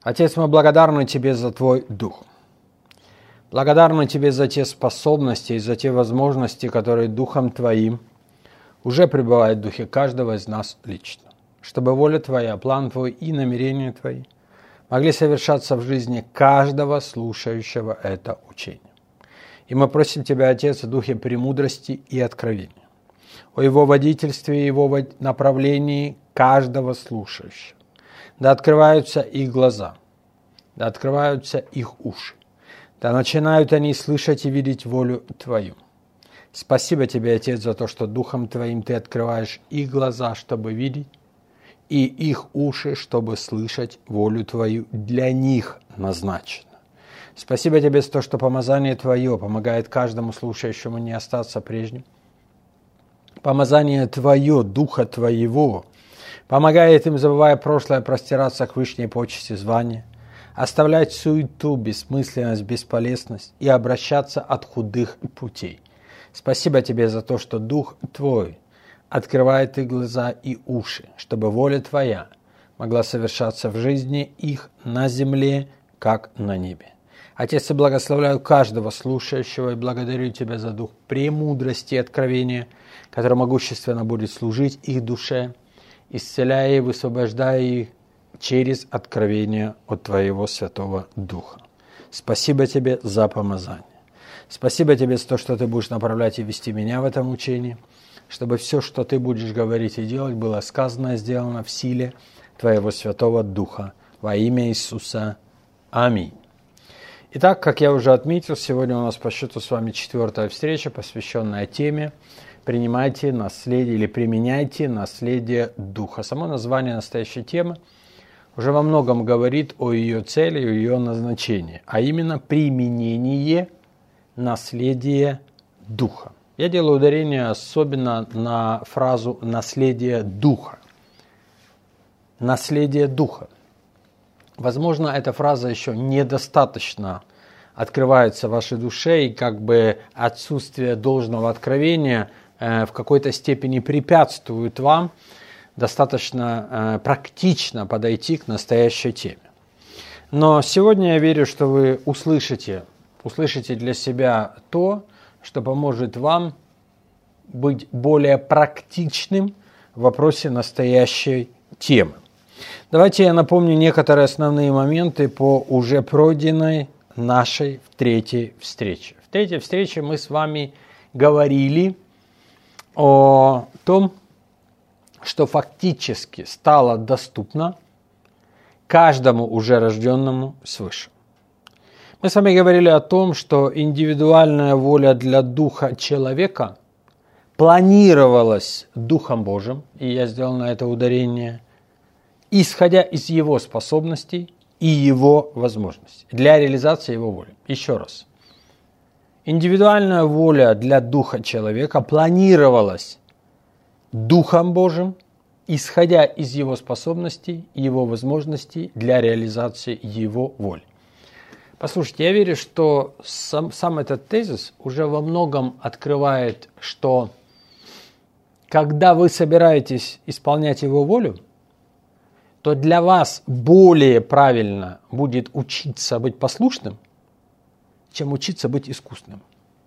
Отец, мы благодарны Тебе за Твой Дух. Благодарны Тебе за те способности и за те возможности, которые Духом Твоим уже пребывают в духе каждого из нас лично, чтобы воля Твоя, план Твой и намерения Твои могли совершаться в жизни каждого слушающего это учение. И мы просим Тебя, Отец, о духе премудрости и откровения, о Его водительстве и Его направлении каждого слушающего. Да открываются их глаза, да открываются их уши, да начинают они слышать и видеть волю Твою. Спасибо Тебе, Отец, за то, что Духом Твоим Ты открываешь их глаза, чтобы видеть, и их уши, чтобы слышать волю Твою для них назначено. Спасибо Тебе за то, что помазание Твое помогает каждому слушающему не остаться прежним. Помазание Твое, Духа Твоего, помогает им, забывая прошлое, простираться к вышней почести звания, оставлять суету, бессмысленность, бесполезность и обращаться от худых путей. Спасибо Тебе за то, что Дух Твой открывает их глаза и уши, чтобы воля Твоя могла совершаться в жизни их на земле, как на небе. Отец, я благословляю каждого слушающего и благодарю Тебя за дух премудрости и откровения, который могущественно будет служить их душе, исцеляя и высвобождая их через откровение от Твоего Святого Духа. Спасибо Тебе за помазание. Спасибо Тебе за то, что Ты будешь направлять и вести меня в этом учении, чтобы все, что Ты будешь говорить и делать, было сказано и сделано в силе Твоего Святого Духа. Во имя Иисуса. Аминь. Итак, как я уже отметил, сегодня у нас по счету с вами 4-я встреча, посвященная теме «Принимайте наследие» или «Применяйте наследие Духа». Само название настоящей темы уже во многом говорит о ее цели и о ее назначении, а именно применение наследия Духа. Я делаю ударение особенно на фразу «наследие Духа». Наследие Духа. Возможно, эта фраза еще недостаточно открывается в вашей душе, и как бы отсутствие должного откровения в какой-то степени препятствует вам достаточно практично подойти к настоящей теме. Но сегодня я верю, что вы услышите для себя то, что поможет вам быть более практичным в вопросе настоящей темы. Давайте я напомню некоторые основные моменты по уже пройденной нашей 3-й встрече. В 3-й встрече мы с вами говорили о том, что фактически стало доступно каждому уже рожденному свыше. Мы с вами говорили о том, что индивидуальная воля для духа человека планировалась Духом Божьим, и я сделал на это ударение, исходя из его способностей и его возможностей для реализации его воли. Еще раз. Индивидуальная воля для духа человека планировалась Духом Божьим, исходя из его способностей и его возможностей для реализации его воли. Послушайте, я верю, что сам этот тезис уже во многом открывает, что когда вы собираетесь исполнять его волю, то для вас более правильно будет учиться быть послушным, чем учиться быть искусным.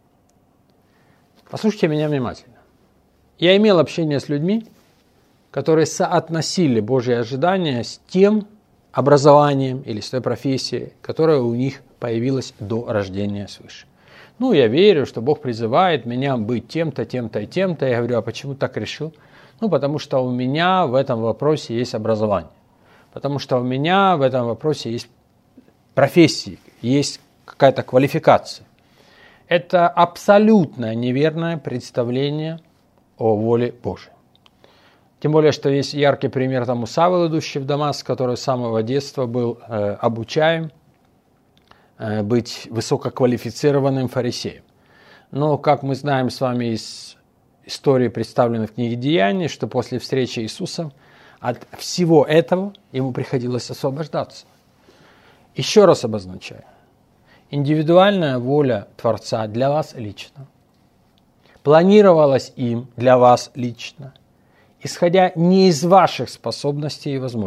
Послушайте меня внимательно. Я имел общение с людьми, которые соотносили Божьи ожидания с тем образованием или с той профессией, которая у них появилась до рождения свыше. Я верю, что Бог призывает меня быть тем-то, тем-то и тем-то. Я говорю, а почему так решил? Потому что у меня в этом вопросе есть образование. Потому что у меня в этом вопросе есть профессия, есть какая-то квалификация. Это абсолютно неверное представление о воле Божьей. Тем более, что есть яркий пример тому Савл, идущий в Дамаск, который с самого детства был обучаем быть высококвалифицированным фарисеем. Но, как мы знаем с вами из истории, представленной в книге Деяний, что после встречи Иисуса от всего этого ему приходилось освобождаться. Еще раз обозначаю. Индивидуальная воля Творца для вас лично планировалась им для вас лично, исходя не из ваших способностей и возможностей,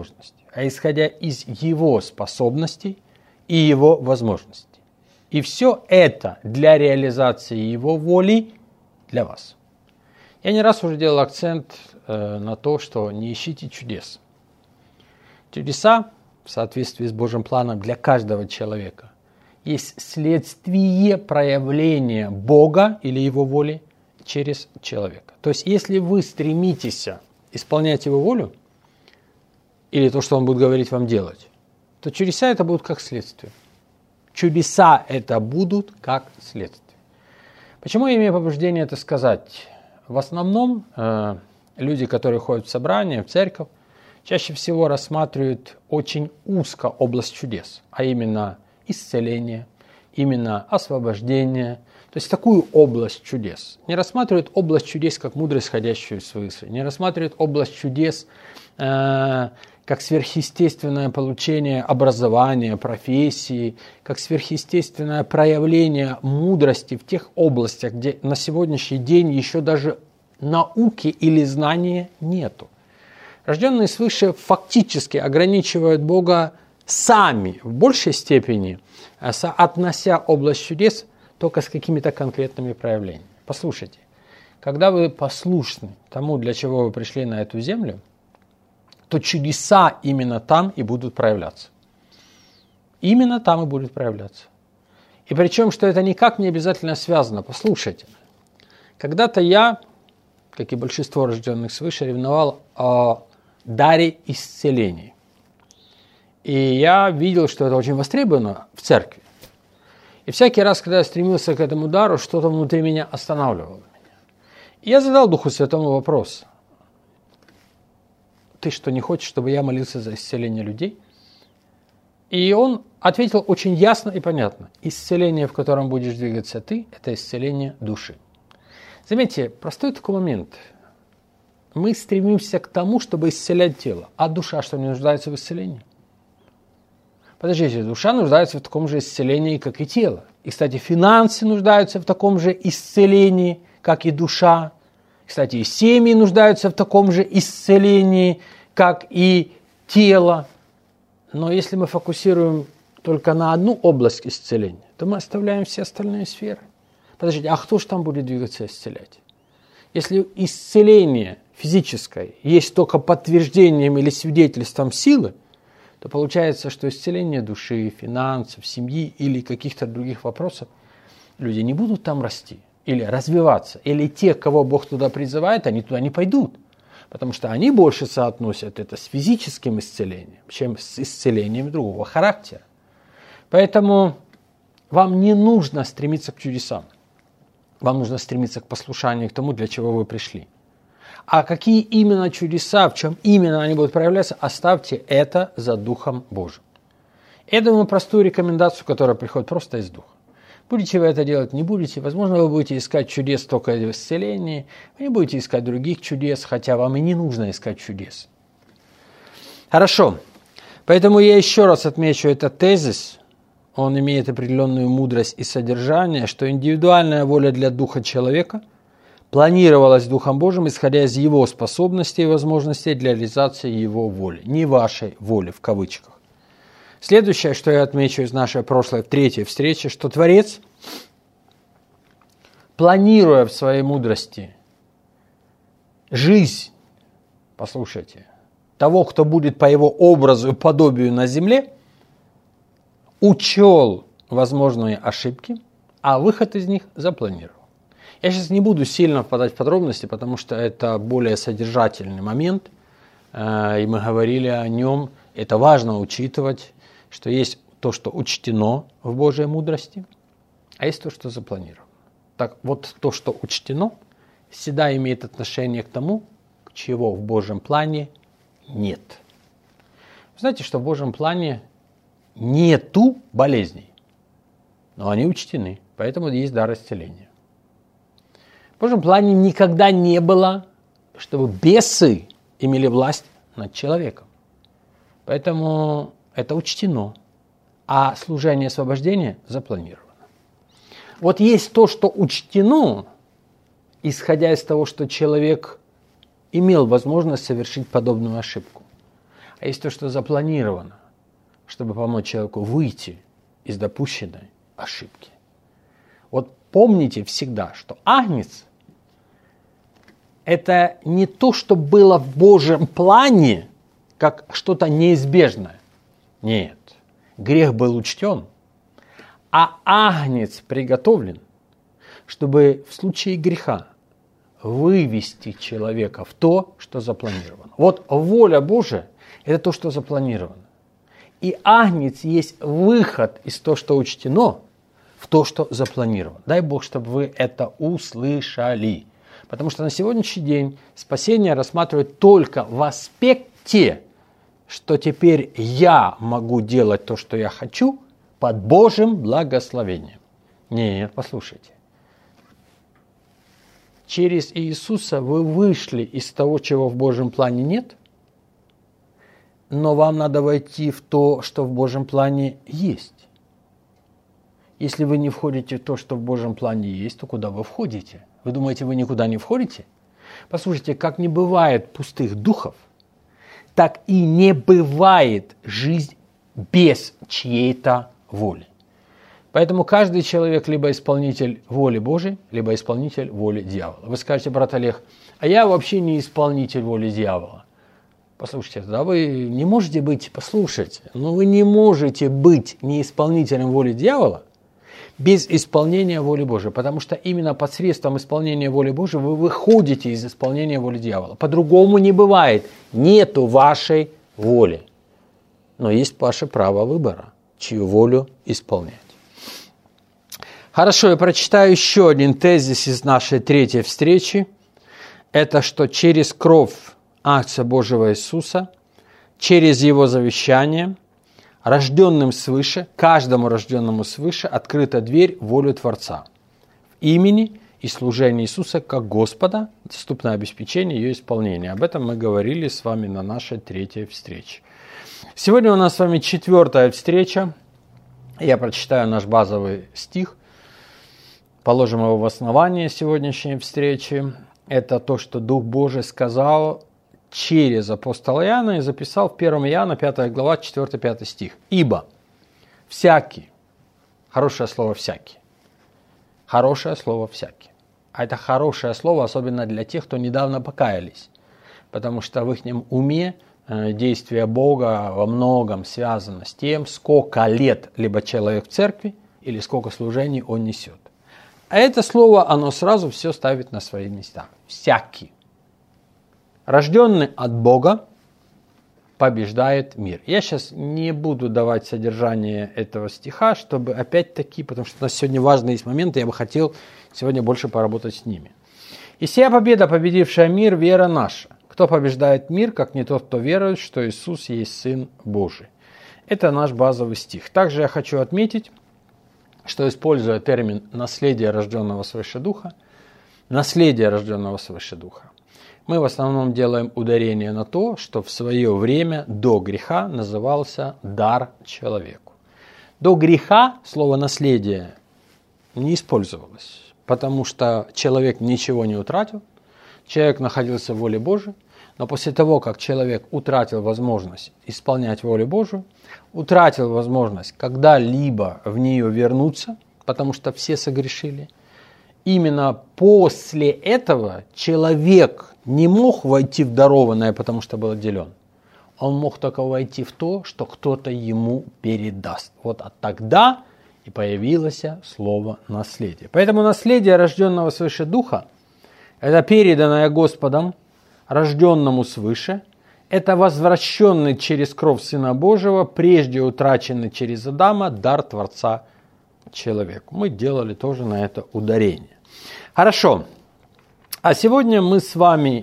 а исходя из Его способностей и Его возможностей. И все это для реализации Его воли для вас. Я не раз уже делал акцент на то, что не ищите чудес. Чудеса, в соответствии с Божьим планом для каждого человека, есть следствие проявления Бога или Его воли через человека. То есть, если вы стремитесь исполнять Его волю, или то, что Он будет говорить вам делать, то чудеса это будут как следствие. Чудеса это будут как следствие. Почему я имею побуждение это сказать? В основном люди, которые ходят в собрания, в церковь, чаще всего рассматривают очень узко область чудес, а именно исцеление, именно освобождение, то есть такую область чудес. Не рассматривают область чудес как мудрость, исходящую свыше, не рассматривают область чудес как сверхъестественное получение образования, профессии, как сверхъестественное проявление мудрости в тех областях, где на сегодняшний день еще даже науки или знания нету. Рожденные свыше фактически ограничивают Бога сами в большей степени, соотнося область чудес только с какими-то конкретными проявлениями. Послушайте, когда вы послушны тому, для чего вы пришли на эту землю, то чудеса именно там и будут проявляться. Именно там и будут проявляться. И причем, что это никак не обязательно связано. Послушайте, когда-то я, как и большинство рожденных свыше, ревновал о даре исцеления. И я видел, что это очень востребовано в церкви. И всякий раз, когда я стремился к этому дару, что-то внутри меня останавливало меня. И я задал Духу Святому вопрос. Ты что, не хочешь, чтобы я молился за исцеление людей? И он ответил очень ясно и понятно. Исцеление, в котором будешь двигаться ты, это исцеление души. Заметьте, простой такой момент. Мы стремимся к тому, чтобы исцелять тело. А душа что, не нуждается в исцелении? Подождите, душа нуждается в таком же исцелении, как и тело. И, кстати, финансы нуждаются в таком же исцелении, как и душа. Кстати, и семьи нуждаются в таком же исцелении, как и тело. Но если мы фокусируем только на одну область исцеления, то мы оставляем все остальные сферы. Подождите, а кто же там будет двигаться и исцелять? Если исцеление физическое есть только подтверждением или свидетельством силы, то получается, что исцеление души, финансов, семьи или каких-то других вопросов люди не будут там расти или развиваться. Или те, кого Бог туда призывает, они туда не пойдут. Потому что они больше соотносят это с физическим исцелением, чем с исцелением другого характера. Поэтому вам не нужно стремиться к чудесам. Вам нужно стремиться к послушанию, к тому, для чего вы пришли. А какие именно чудеса, в чем именно они будут проявляться, оставьте это за Духом Божьим. Я думаю, простую рекомендацию, которая приходит просто из Духа. Будете вы это делать, не будете. Возможно, вы будете искать чудес только в исцелении. Вы не будете искать других чудес, хотя вам и не нужно искать чудес. Хорошо. Поэтому я еще раз отмечу этот тезис. Он имеет определенную мудрость и содержание, что индивидуальная воля для духа человека планировалась Духом Божьим, исходя из его способностей и возможностей для реализации его воли. Не вашей воли, в кавычках. Следующее, что я отмечу из нашей прошлой, третьей встречи, что Творец, планируя в своей мудрости жизнь, послушайте, того, кто будет по его образу и подобию на земле, учел возможные ошибки, а выход из них запланировал. Я сейчас не буду сильно впадать в подробности, потому что это более содержательный момент, и мы говорили о нем. Это важно учитывать, что есть то, что учтено в Божьей мудрости, а есть то, что запланировано. Так вот, то, что учтено, всегда имеет отношение к тому, чего в Божьем плане нет. Вы знаете, что в Божьем плане нету болезней, но они учтены, поэтому есть дар исцеления. В Божьем плане никогда не было, чтобы бесы имели власть над человеком. Поэтому это учтено, а служение освобождения запланировано. Вот есть то, что учтено, исходя из того, что человек имел возможность совершить подобную ошибку. а есть то, что запланировано, чтобы помочь человеку выйти из допущенной ошибки. Вот помните всегда, что агнец – это не то, что было в Божьем плане, как что-то неизбежное. Нет, грех был учтен, а агнец приготовлен, чтобы в случае греха вывести человека в то, что запланировано. Вот воля Божия – это то, что запланировано. И агнец есть выход из того, что учтено, в то, что запланировано. Дай Бог, чтобы вы это услышали. Потому что на сегодняшний день спасение рассматривает только в аспекте, что теперь я могу делать то, что я хочу, под Божьим благословением. Нет, послушайте. Через Иисуса вы вышли из того, чего в Божьем плане нет, но вам надо войти в то, что в Божьем плане есть. Если вы не входите в то, что в Божьем плане есть, то куда вы входите? Вы думаете, вы никуда не входите? Послушайте, как не бывает пустых духов, так и не бывает жизнь без чьей-то воли. Поэтому каждый человек либо исполнитель воли Божией, либо исполнитель воли дьявола. Вы скажете, брат Олег, а я вообще не исполнитель воли дьявола. Послушайте, да вы не можете быть, вы не можете быть не исполнителем воли дьявола без исполнения воли Божией, потому что именно посредством исполнения воли Божией вы выходите из исполнения воли дьявола. По-другому не бывает. Нету вашей воли. Но есть ваше право выбора, чью волю исполнять. Хорошо, я прочитаю еще один тезис из нашей третьей встречи. Это что через кровь Агнца Божьего Иисуса, через Его завещание, рожденным свыше, каждому рожденному свыше открыта дверь в волю Творца. В имени и служении Иисуса как Господа доступно обеспечение ее исполнения. Об этом мы говорили с вами на нашей третьей встрече. Сегодня у нас с вами четвертая встреча. Я прочитаю наш базовый стих. Положим его в основание сегодняшней встречи. Это то, что Дух Божий сказал через апостола Иоанна и записал в 1 Иоанна 5 глава 4-5 стих. «Ибо всякий», хорошее слово «всякий», хорошее слово «всякий». А это хорошее слово особенно для тех, кто недавно покаялись, потому что в их уме действие Бога во многом связано с тем, сколько лет либо человек в церкви или сколько служений он несет. А это слово, оно сразу все ставит на свои места. Всякий. Рожденный от Бога побеждает мир. Я сейчас не буду давать содержание этого стиха, чтобы опять-таки, потому что у нас сегодня важные есть моменты, я бы хотел сегодня больше поработать с ними. «И сия победа, победившая мир, вера наша. Кто побеждает мир, как не тот, кто верует, что Иисус есть Сын Божий». Это наш базовый стих. Также я хочу отметить, что, используя термин «наследие рожденного свыше духа», наследие рожденного свыше духа, мы в основном делаем ударение на то, что в свое время до греха назывался дар человеку. До греха слово «наследие» не использовалось, потому что человек ничего не утратил, человек находился в воле Божией, но после того, как человек утратил возможность исполнять волю Божию, утратил возможность когда-либо в нее вернуться, потому что все согрешили, именно после этого человек не мог войти в дарованное, потому что был отделен. Он мог только войти в то, что кто-то ему передаст. Вот тогда и появилось слово «наследие». Поэтому наследие рожденного свыше духа – это переданное Господом, рожденному свыше, это возвращенный через кровь Сына Божьего, прежде утраченный через Адама, дар Творца человеку. Мы делали тоже на это ударение. Хорошо. А сегодня мы с вами,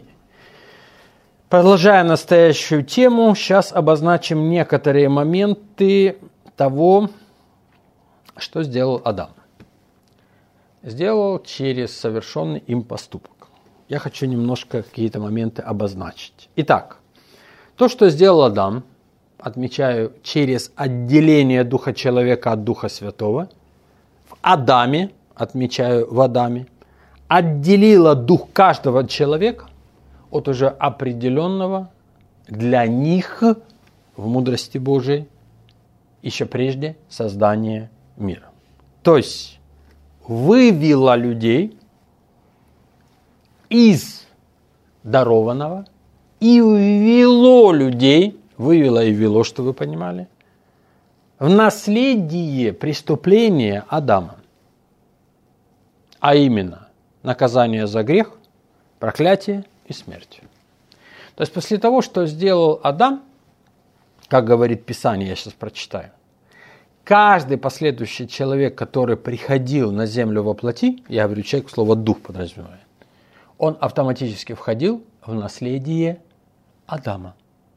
продолжая настоящую тему, сейчас обозначим некоторые моменты того, что сделал Адам. Сделал через совершенный им поступок. Я хочу немножко какие-то моменты обозначить. Итак, то, что сделал Адам, отмечаю, через отделение Духа человека от Духа Святого, в Адаме, отмечаю, в Адаме, отделило Дух каждого человека от уже определенного для них в мудрости Божией еще прежде создания мира. То есть вывела людей из дарованного и ввело людей, вывело и ввело, что вы понимали, в наследие преступления Адама. А именно наказание за грех, проклятие и смерть. То есть после того, что сделал Адам, как говорит Писание, я сейчас прочитаю, каждый последующий человек, который приходил на землю во плоти, я говорю, человек, слово «дух» подразумевает, он автоматически входил в наследие Адама.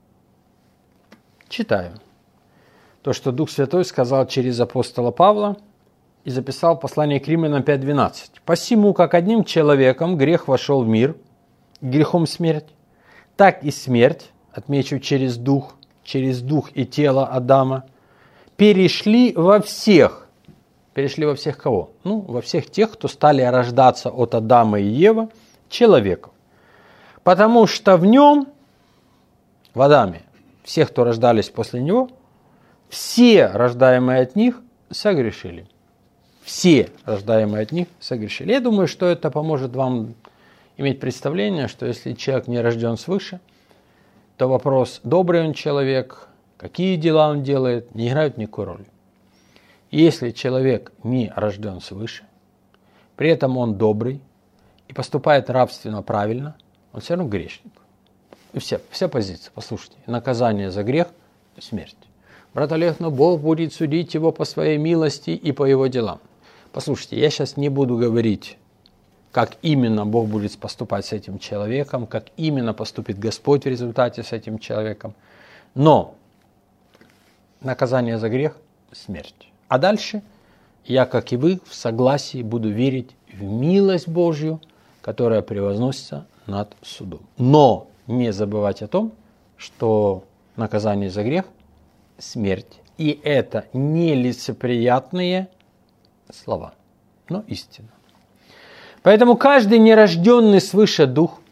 Читаю. То, что Дух Святой сказал через апостола Павла и записал в послании к Римлянам 5:12. «Посему, как одним человеком грех вошел в мир, грехом смерть, так и смерть, отмечу через дух и тело Адама, перешли во всех». Перешли во всех кого? Во всех тех, кто стали рождаться от Адама и Евы, человеков. Потому что в нем, в Адаме, всех, кто рождались после него, все рождаемые от них согрешили. Все рождаемые от них согрешили. Я думаю, что это поможет вам иметь представление, что если человек не рожден свыше, то вопрос, добрый он человек, какие дела он делает, не играют никакой роли. И если человек не рожден свыше, при этом он добрый и поступает нравственно правильно, он все равно грешник. И вся позиция, послушайте, наказание за грех – смерть. Брат Олег, но Бог будет судить его по своей милости и по его делам. Послушайте, я сейчас не буду говорить, как именно Бог будет поступать с этим человеком, как именно поступит Господь в результате с этим человеком. Но наказание за грех – смерть. А дальше я, как и вы, в согласии буду верить в милость Божью, которая превозносится над судом. Но не забывать о том, что наказание за грех – смерть. И это нелицеприятные слова, но истина. Поэтому каждый нерожденный свыше дух,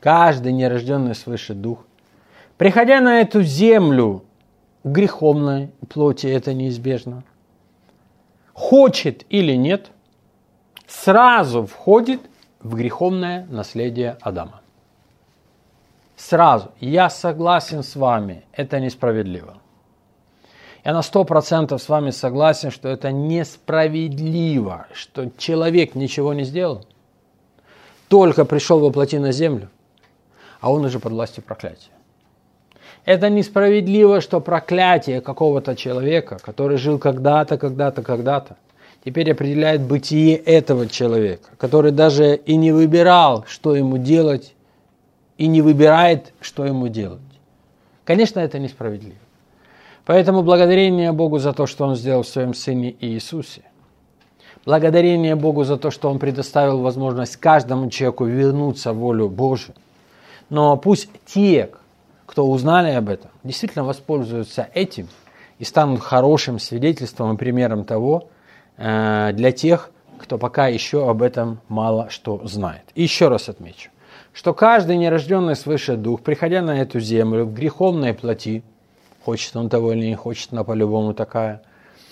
приходя на эту землю в греховной плоти, это неизбежно, хочет или нет, сразу входит в греховное наследие Адама. Сразу. Я согласен с вами, это несправедливо. Я на 100% с вами согласен, что это несправедливо, что человек ничего не сделал, только пришел во плоти на землю, а он уже под властью проклятия. Это несправедливо, что проклятие какого-то человека, который жил когда-то, теперь определяет бытие этого человека, который даже и не выбирал, что ему делать, и не выбирает, что ему делать. Конечно, это несправедливо. Поэтому благодарение Богу за то, что Он сделал в Своем Сыне Иисусе. Благодарение Богу за то, что Он предоставил возможность каждому человеку вернуться в волю Божию. Но пусть те, кто узнали об этом, действительно воспользуются этим и станут хорошим свидетельством и примером того для тех, кто пока еще об этом мало что знает. И еще раз отмечу, что каждый нерожденный свыше дух, приходя на эту землю в греховной плоти, хочет он того или не хочет, но по-любому такая,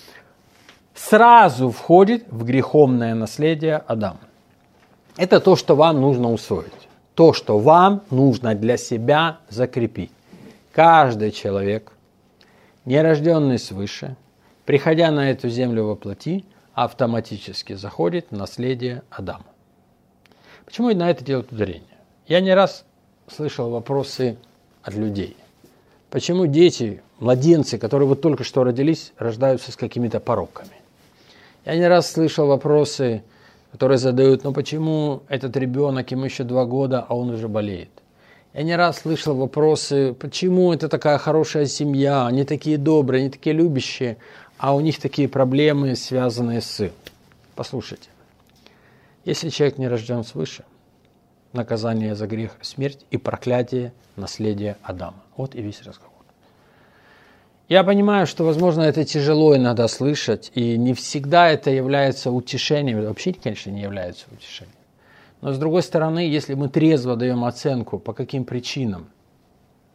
сразу входит в греховное наследие Адама. Это то, что вам нужно усвоить. То, что вам нужно для себя закрепить. Каждый человек, нерожденный свыше, приходя на эту землю во плоти, автоматически заходит в наследие Адама. Почему на это делают ударение? Я не раз слышал вопросы от людей. Почему дети, младенцы, которые вот только что родились, рождаются с какими-то пороками? Я не раз слышал вопросы, которые задают, почему этот ребенок, ему еще 2 года, а он уже болеет? Я не раз слышал вопросы, почему это такая хорошая семья, они такие добрые, они такие любящие, а у них такие проблемы, связанные с... Послушайте, если человек не рожден свыше, наказание за грех – смерть и проклятие – наследие Адама. Вот и весь разговор. Я понимаю, что, возможно, это тяжело иногда слышать, и не всегда это является утешением, вообще, конечно, не является утешением. Но, с другой стороны, если мы трезво даем оценку, по каким причинам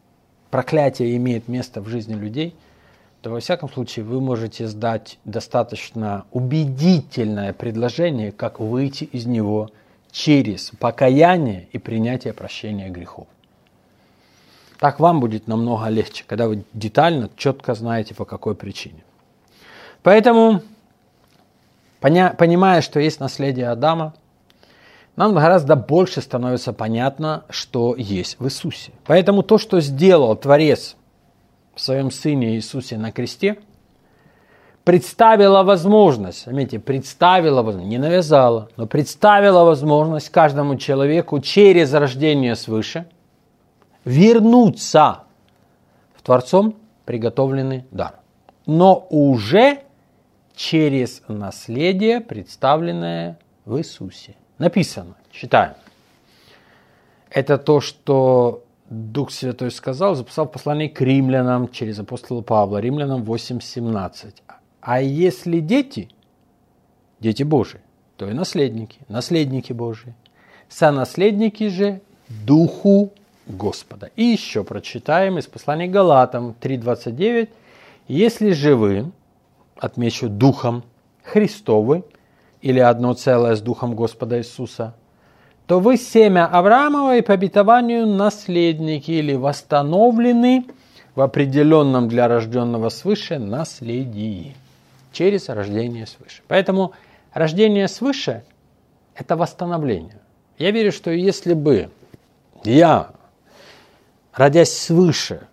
проклятие имеет место в жизни людей, то во всяком случае вы можете сдать достаточно убедительное предложение, как выйти из него через покаяние и принятие прощения грехов. Так вам будет намного легче, когда вы детально, четко знаете, по какой причине. Поэтому, понимая, что есть наследие Адама, нам гораздо больше становится понятно, что есть в Иисусе. Поэтому то, что сделал Творец в своем Сыне Иисусе на кресте, представила возможность, заметьте, представила возможность, не навязала, но представила возможность каждому человеку через рождение свыше вернуться в Творцом приготовленный дар. Но уже через наследие, представленное в Иисусе. Написано, читаем. Это то, что Дух Святой сказал, записал в послании к римлянам через апостола Павла, римлянам 8:17. А если дети, дети Божии, то и наследники, наследники Божии, сонаследники же Духу Господа. И еще прочитаем из послания к Галатам 3:29. Если же вы, отмечу Духом Христовы, или одно целое с Духом Господа Иисуса, то вы семя Авраамова и по обетованию наследники или восстановлены в определенном для рожденного свыше наследии через рождение свыше. Поэтому рождение свыше – это восстановление. Я верю, что если бы я, родясь свыше,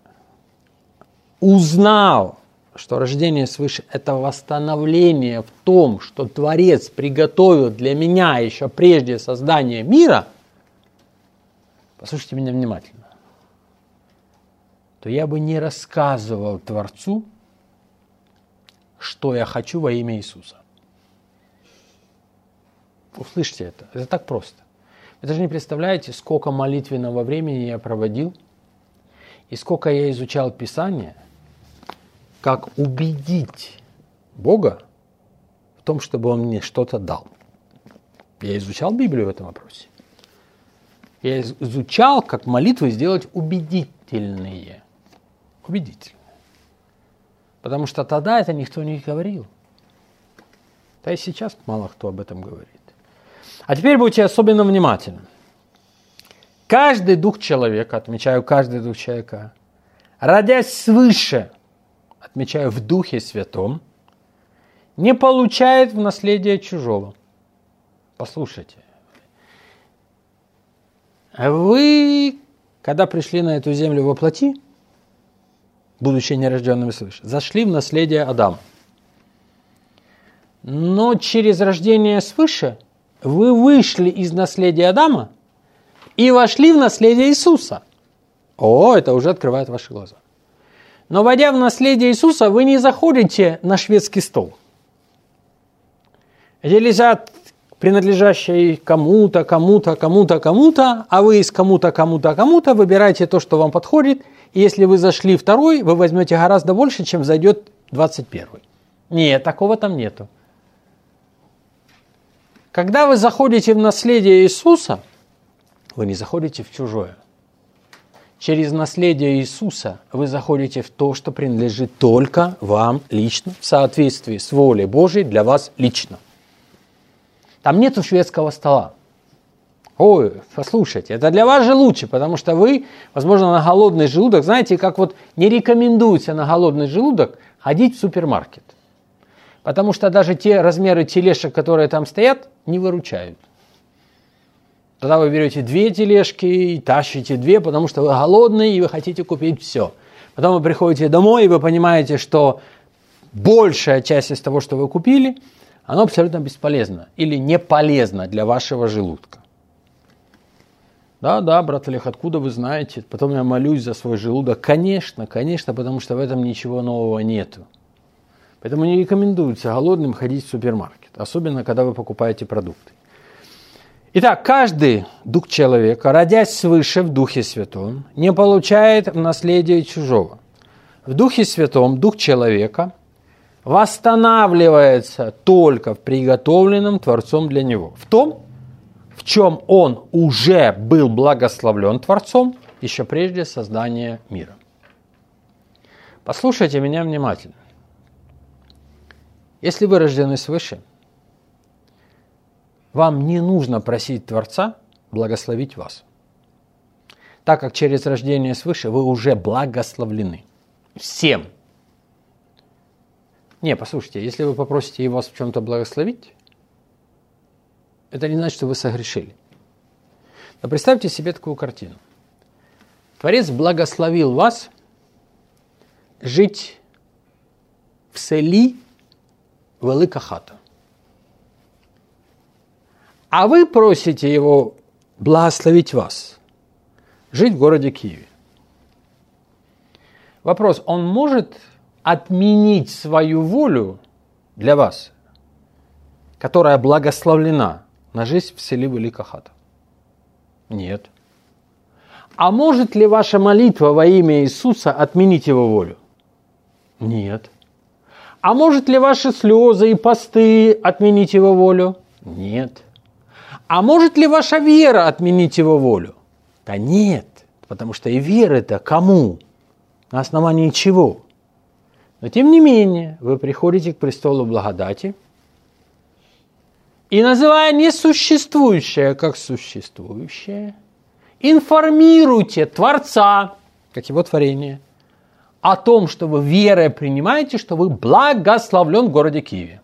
узнал, что рождение свыше – это восстановление в том, что Творец приготовил для меня еще прежде создания мира, послушайте меня внимательно, то я бы не рассказывал Творцу, что я хочу во имя Иисуса. Услышьте это. Это так просто. Вы даже не представляете, сколько молитвенного времени я проводил и сколько я изучал Писание, как убедить Бога в том, чтобы Он мне что-то дал. Я изучал Библию в этом вопросе. Я изучал, как молитвы сделать убедительные. Убедительные. Потому что тогда это никто не говорил. Да и сейчас мало кто об этом говорит. А теперь будьте особенно внимательны. Каждый дух человека, отмечаю, каждый дух человека, родясь свыше, отмечаю, в Духе Святом, не получает в наследие чужого. Послушайте. Вы, когда пришли на эту землю во плоти, будучи нерожденными свыше, зашли в наследие Адама. Но через рождение свыше вы вышли из наследия Адама и вошли в наследие Иисуса. О, это уже открывает ваши глаза. Но войдя в наследие Иисуса, вы не заходите на шведский стол, где лежат принадлежащие кому-то, кому-то, кому-то, кому-то, а вы из кому-то, кому-то, кому-то выбираете то, что вам подходит, и если вы зашли второй, вы возьмете гораздо больше, чем зайдет 21. Нет, такого там нету. Когда вы заходите в наследие Иисуса, вы не заходите в чужое. Через наследие Иисуса вы заходите в то, что принадлежит только вам лично, в соответствии с волей Божией для вас лично. Там нету шведского стола. Ой, послушайте, это для вас же лучше, потому что вы, возможно, на голодный желудок, знаете, как вот не рекомендуется на голодный желудок ходить в супермаркет. Потому что даже те размеры тележек, которые там стоят, не выручают. Тогда вы берете 2 тележки и тащите 2, потому что вы голодные и вы хотите купить все. Потом вы приходите домой и вы понимаете, что большая часть из того, что вы купили, оно абсолютно бесполезно или не полезно для вашего желудка. Да, брат Олег, откуда вы знаете? Потом я молюсь за свой желудок. Конечно, потому что в этом ничего нового нету. Поэтому не рекомендуется голодным ходить в супермаркет, особенно когда вы покупаете продукты. Итак, каждый дух человека, родясь свыше в Духе Святом, не получает в наследие чужого. В Духе Святом дух человека восстанавливается только в приготовленном Творцом для него. В том, в чем он уже был благословлен Творцом еще прежде создания мира. Послушайте меня внимательно. Если вы рождены свыше, вам не нужно просить Творца благословить вас, так как через рождение свыше вы уже благословлены. Всем. Не, послушайте, если вы попросите Его вас в чем-то благословить, это не значит, что вы согрешили. Но представьте себе такую картину. Творец благословил вас жить в селі Велика Хата. А вы просите Его благословить вас жить в городе Киеве. Вопрос, Он может отменить свою волю для вас, которая благословлена на жизнь в селе Велика Хата? Нет. А может ли ваша молитва во имя Иисуса отменить Его волю? Нет. А может ли ваши слезы и посты отменить Его волю? Нет. А может ли ваша вера отменить Его волю? Да нет, потому что и вера-то кому? На основании чего? Но тем не менее, вы приходите к престолу благодати и, называя несуществующее как существующее, информируйте Творца, как Его творение, о том, что вы верой принимаете, что вы благословлен в городе Киеве.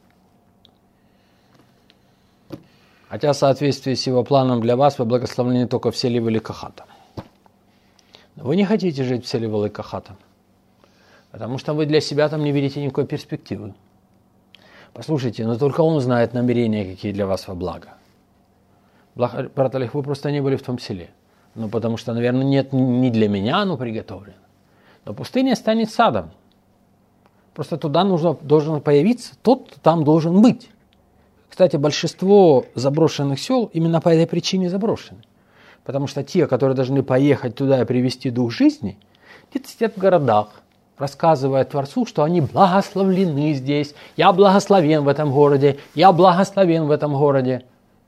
Хотя в соответствии с Его планом для вас вы благословлены только в селе Велика Хата. Но вы не хотите жить в селе Велика Хата, потому что вы для себя там не видите никакой перспективы. Послушайте, но только Он знает намерения, какие для вас во благо. Брат Олег, вы просто не были в том селе. Ну, потому что, наверное, нет, не для меня оно приготовлено. Но пустыня станет садом. Просто туда должен появиться тот, кто там должен быть. Кстати, большинство заброшенных сел именно по этой причине заброшены. Потому что те, которые должны поехать туда и привести дух жизни, где-то сидят в городах, рассказывая Творцу, что они благословлены здесь. Я благословен в этом городе, я благословен в этом городе.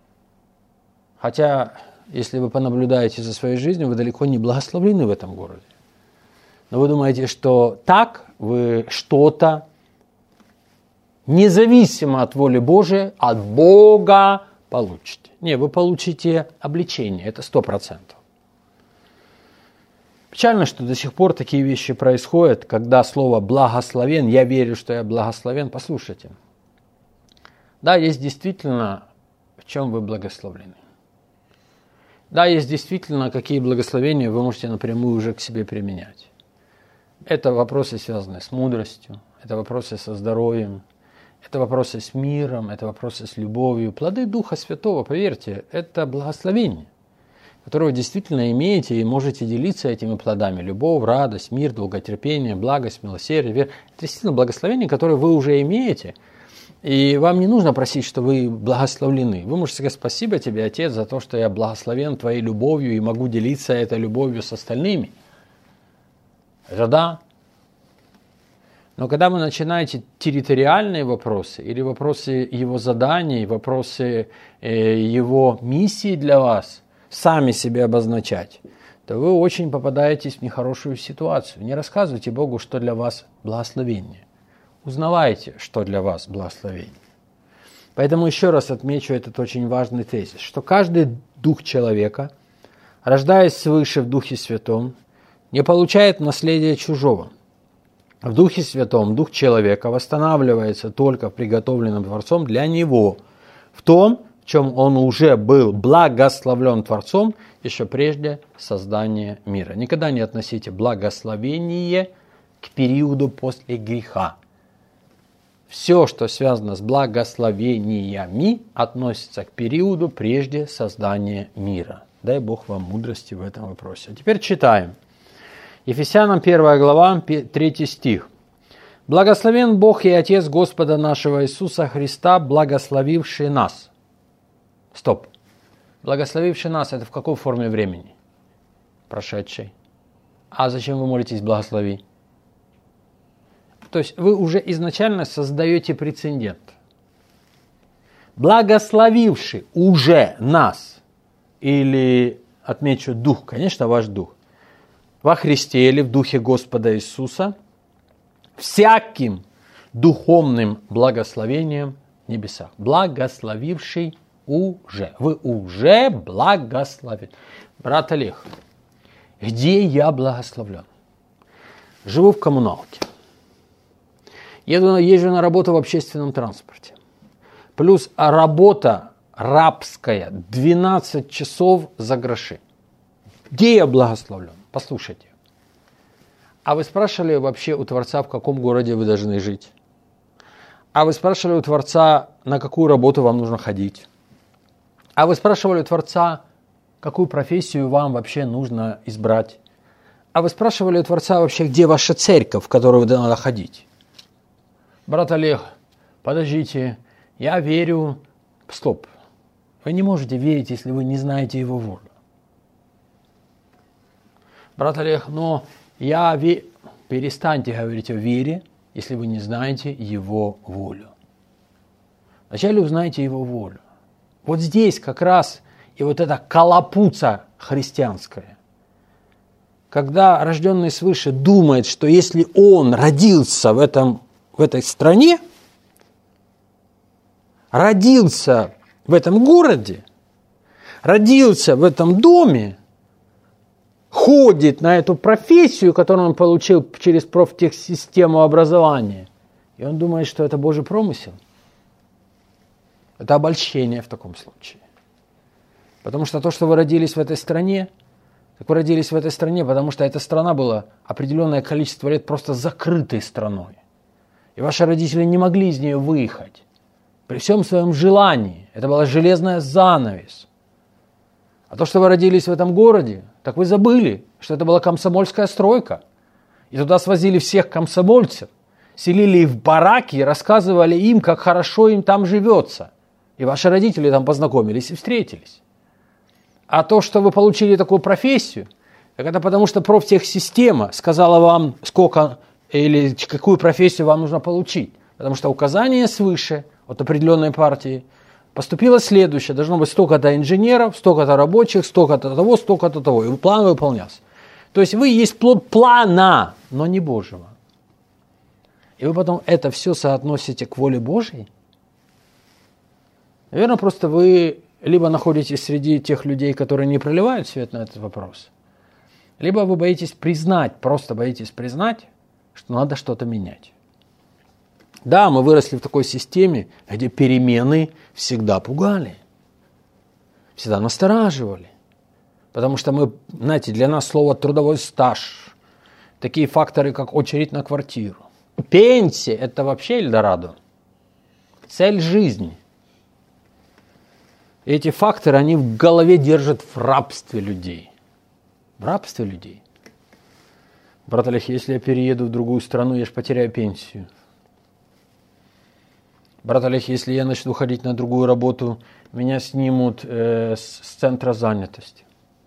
Хотя, если вы понаблюдаете за своей жизнью, вы далеко не благословлены в этом городе. Но вы думаете, что так вы что-то, независимо от воли Божией, от Бога получите. Не, вы получите обличение, это 100%. Печально, что до сих пор такие вещи происходят, когда слово «благословен», я верю, что я благословен. Послушайте. Да, есть действительно, в чем вы благословлены. Да, есть действительно, какие благословения вы можете напрямую уже к себе применять. Это вопросы, связанные с мудростью, это вопросы со здоровьем, это вопросы с миром, это вопросы с любовью. Плоды Духа Святого, поверьте, это благословение, которое вы действительно имеете и можете делиться этими плодами. Любовь, радость, мир, долготерпение, благость, милосердие, вера. Это действительно благословение, которое вы уже имеете. И вам не нужно просить, что вы благословлены. Вы можете сказать: спасибо тебе, Отец, за то, что я благословен Твоей любовью и могу делиться этой любовью с остальными. Это да. Но когда вы начинаете территориальные вопросы или вопросы Его заданий, вопросы Его миссии для вас, сами себе обозначать, то вы очень попадаетесь в нехорошую ситуацию. Не рассказывайте Богу, что для вас благословение. Узнавайте, что для вас благословение. Поэтому еще раз отмечу этот очень важный тезис, что каждый дух человека, рождаясь свыше в Духе Святом, не получает наследия чужого. В Духе Святом дух человека восстанавливается только приготовленным Творцом для него, в том, в чем он уже был благословлен Творцом еще прежде создания мира. Никогда не относите благословение к периоду после греха. Все, что связано с благословениями, относится к периоду прежде создания мира. Дай Бог вам мудрости в этом вопросе. А теперь читаем. Ефесянам 1 глава, 3 стих. «Благословен Бог и Отец Господа нашего Иисуса Христа, благословивший нас». Стоп. Благословивший нас – это в какой форме времени? Прошедшей. А зачем вы молитесь «благослови»? То есть вы уже изначально создаете прецедент. Благословивший уже нас, или, отмечу, дух, конечно, ваш дух, во Христе или в Духе Господа Иисуса, всяким духовным благословением в небесах. Благословивший уже. Вы уже благословен. Брат Олег, где я благословлен? Живу в коммуналке. Езжу на работу в общественном транспорте. Плюс работа рабская. 12 часов за гроши. Где я благословлен? Послушайте. А вы спрашивали вообще у Творца, в каком городе вы должны жить? А вы спрашивали у Творца, на какую работу вам нужно ходить? А вы спрашивали у Творца, какую профессию вам вообще нужно избрать? А вы спрашивали у Творца вообще, где ваша церковь, в которую надо ходить? Брат Олег, подождите, я верю... Стоп. Вы не можете верить, если вы не знаете Его волю. Брат Олег, но перестаньте говорить о вере, если вы не знаете Его волю. Вначале узнайте Его волю. Вот здесь как раз и вот эта калапуца христианская. Когда рожденный свыше думает, что если он родился в этой стране, родился в этом городе, родился в этом доме, ходит на эту профессию, которую он получил через профтехсистему образования, и он думает, что это Божий промысел. Это обольщение в таком случае. Потому что то, что вы родились в этой стране, так вы родились в этой стране, потому что эта страна была определенное количество лет просто закрытой страной. И ваши родители не могли из нее выехать. При всем своем желании. Это была железная занавес. А то, что вы родились в этом городе, так вы забыли, что это была комсомольская стройка. И туда свозили всех комсомольцев, селили их в бараки и рассказывали им, как хорошо им там живется. И ваши родители там познакомились и встретились. А то, что вы получили такую профессию, так это потому, что профтехсистема сказала вам, сколько или какую профессию вам нужно получить. Потому что указание свыше от определенной партии поступило следующее. Должно быть столько-то инженеров, столько-то рабочих, столько-то того, столько-то того. И план выполнялся. То есть вы есть плод плана, но не Божьего. И вы потом это все соотносите к воле Божьей. Наверное, просто вы либо находитесь среди тех людей, которые не проливают свет на этот вопрос, либо вы боитесь признать, просто боитесь признать, что надо что-то менять. Да, мы выросли в такой системе, где перемены всегда пугали, всегда настораживали. Потому что мы, знаете, для нас слово «трудовой стаж», такие факторы, как очередь на квартиру, пенсия – это вообще Эльдорадо, цель жизни. И эти факторы, они в голове держат в рабстве людей. В рабстве людей. Брат Олег, если я перееду в другую страну, я же потеряю пенсию. Брат Олег, если я начну ходить на другую работу, меня снимут с центра занятости.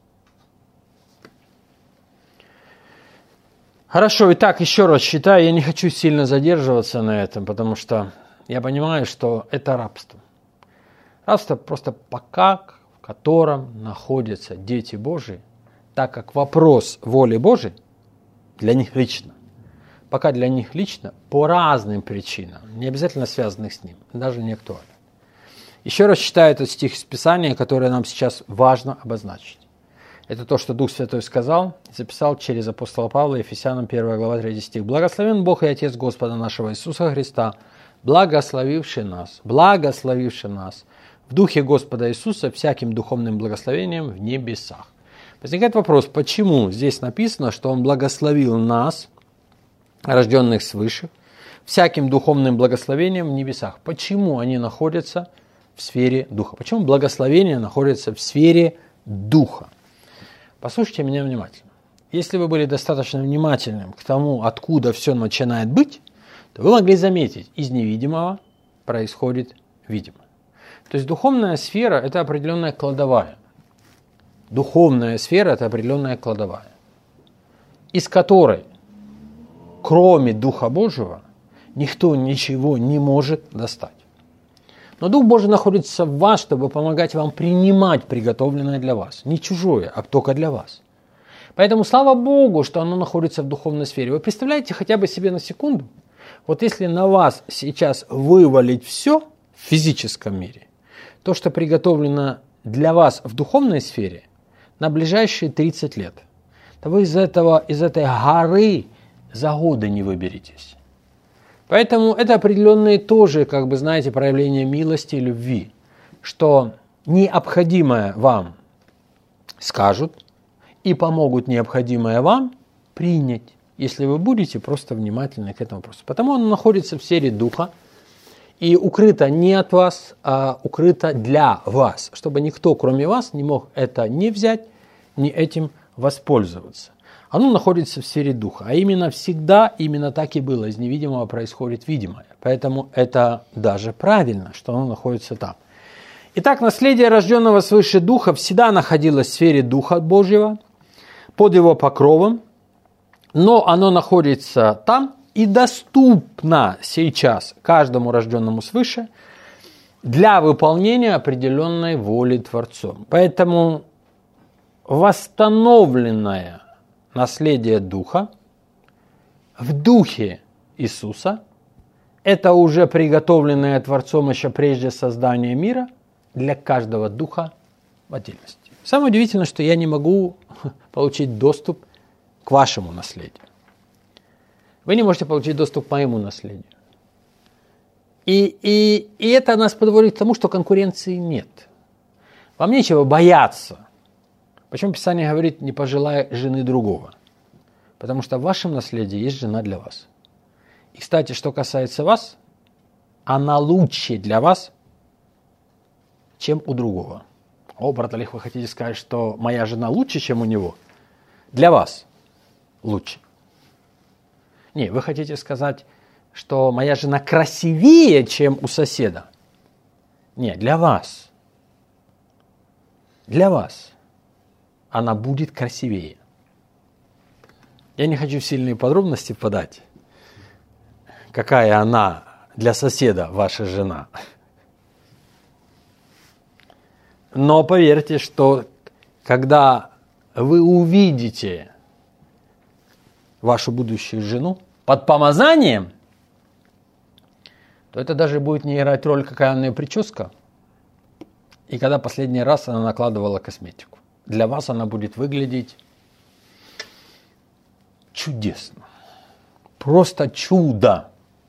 Хорошо, итак, еще раз считаю, я не хочу сильно задерживаться на этом, потому что я понимаю, что это рабство. Рабство просто пока, в котором находятся дети Божии, так как вопрос воли Божией для них лично, пока для них лично по разным причинам, не обязательно связанных с ним, даже не актуально. Еще раз читаю этот стих из Писания, который нам сейчас важно обозначить. Это то, что Дух Святой сказал, записал через апостола Павла, Ефесянам 1 глава 3 стих. «Благословен Бог и Отец Господа нашего Иисуса Христа, благословивший нас в Духе Господа Иисуса всяким духовным благословением в небесах». Возникает вопрос, почему здесь написано, что Он благословил нас, рожденных свыше, всяким духовным благословением в небесах? Почему они находятся в сфере Духа? Почему благословение находится в сфере Духа? Послушайте меня внимательно. Если вы были достаточно внимательным к тому, откуда все начинает быть, то вы могли заметить, из невидимого происходит видимое. То есть духовная сфера – это определенная кладовая. Духовная сфера – это определенная кладовая, из которой, кроме Духа Божьего, никто ничего не может достать. Но Дух Божий находится в вас, чтобы помогать вам принимать приготовленное для вас. Не чужое, а только для вас. Поэтому слава Богу, что оно находится в духовной сфере. Вы представляете хотя бы себе на секунду, Вот если на вас сейчас вывалить все в физическом мире, то, что приготовлено для вас в духовной сфере, на ближайшие 30 лет, то вы из этой горы за годы не выберетесь. Поэтому это определенные тоже, проявления милости и любви, что необходимое вам скажут и помогут необходимое вам принять, если вы будете просто внимательны к этому вопросу. Потому он находится в сфере духа и укрыто не от вас, а укрыто для вас, чтобы никто, кроме вас, не мог это ни взять, ни этим воспользоваться. Оно находится в сфере духа, а именно всегда, именно так и было. Из невидимого происходит видимое. Поэтому это даже правильно, что оно находится там. Итак, наследие рожденного свыше духа всегда находилось в сфере духа Божьего, под его покровом, но оно находится там и доступно сейчас каждому рожденному свыше для выполнения определенной воли Творцом. Поэтому восстановленное наследие Духа в Духе Иисуса – это уже приготовленное Творцом еще прежде создания мира для каждого Духа в отдельности. Самое удивительное, что я не могу получить доступ к вашему наследию. Вы не можете получить доступ к моему наследию. И это нас подводит к тому, что конкуренции нет. Вам нечего бояться. Почему Писание говорит, не пожелай жены другого? Потому что в вашем наследии есть жена для вас. И, кстати, что касается вас, она лучше для вас, чем у другого. О, брат Олег, вы хотите сказать, что моя жена лучше, чем у него? Для вас лучше. Не, вы хотите сказать, что моя жена красивее, чем у соседа? Не, для вас. Для вас. Она будет красивее. Я не хочу в сильные подробности впадать, какая она для соседа, ваша жена. Но поверьте, что когда вы увидите вашу будущую жену под помазанием, то это даже будет не играть роль, какая у нее прическа, и когда последний раз она накладывала косметику. Для вас она будет выглядеть чудесно. Просто чудо.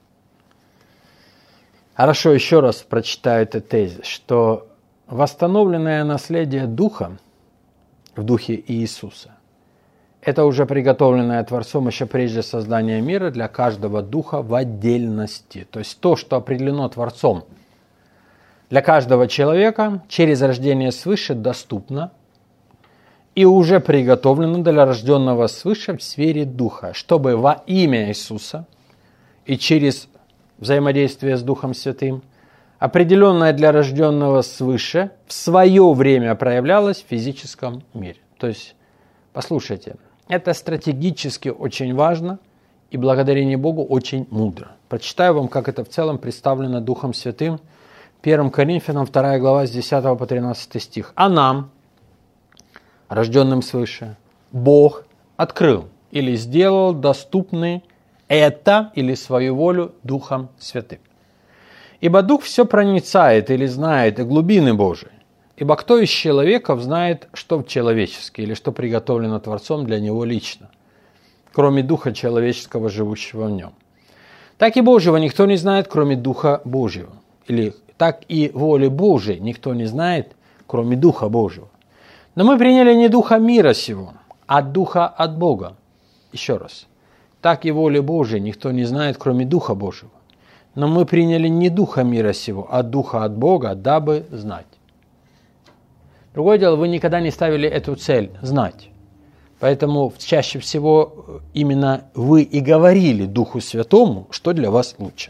Хорошо, еще раз прочитаю этот тезис, что восстановленное наследие Духа в Духе Иисуса – это уже приготовленное Творцом еще прежде создания мира для каждого Духа в отдельности. То есть то, что определено Творцом для каждого человека через рождение свыше доступно и уже приготовлено для рожденного свыше в сфере Духа, чтобы во имя Иисуса и через взаимодействие с Духом Святым определенное для рожденного свыше в свое время проявлялось в физическом мире. То есть, послушайте, это стратегически очень важно и благодарение Богу очень мудро. Прочитаю вам, как это в целом представлено Духом Святым. 1 Коринфянам 2 глава с 10 по 13 стих. «А нам, рожденным свыше, Бог открыл или сделал доступны это или свою волю Духом Святым. Ибо Дух все проницает или знает и глубины Божии. Ибо кто из человеков знает, что человеческий или что приготовлено Творцом для него лично, кроме Духа человеческого, живущего в нем. Так и Божьего никто не знает, кроме Духа Божьего. Или так и воли Божией никто не знает, кроме Духа Божьего. Но мы приняли не Духа мира сего, а Духа от Бога. Еще раз. Так и воли Божией никто не знает, кроме Духа Божьего. Но мы приняли не Духа мира сего, а Духа от Бога, дабы знать. Другое дело, вы никогда не ставили эту цель – знать. Поэтому чаще всего именно вы и говорили Духу Святому, что для вас лучше.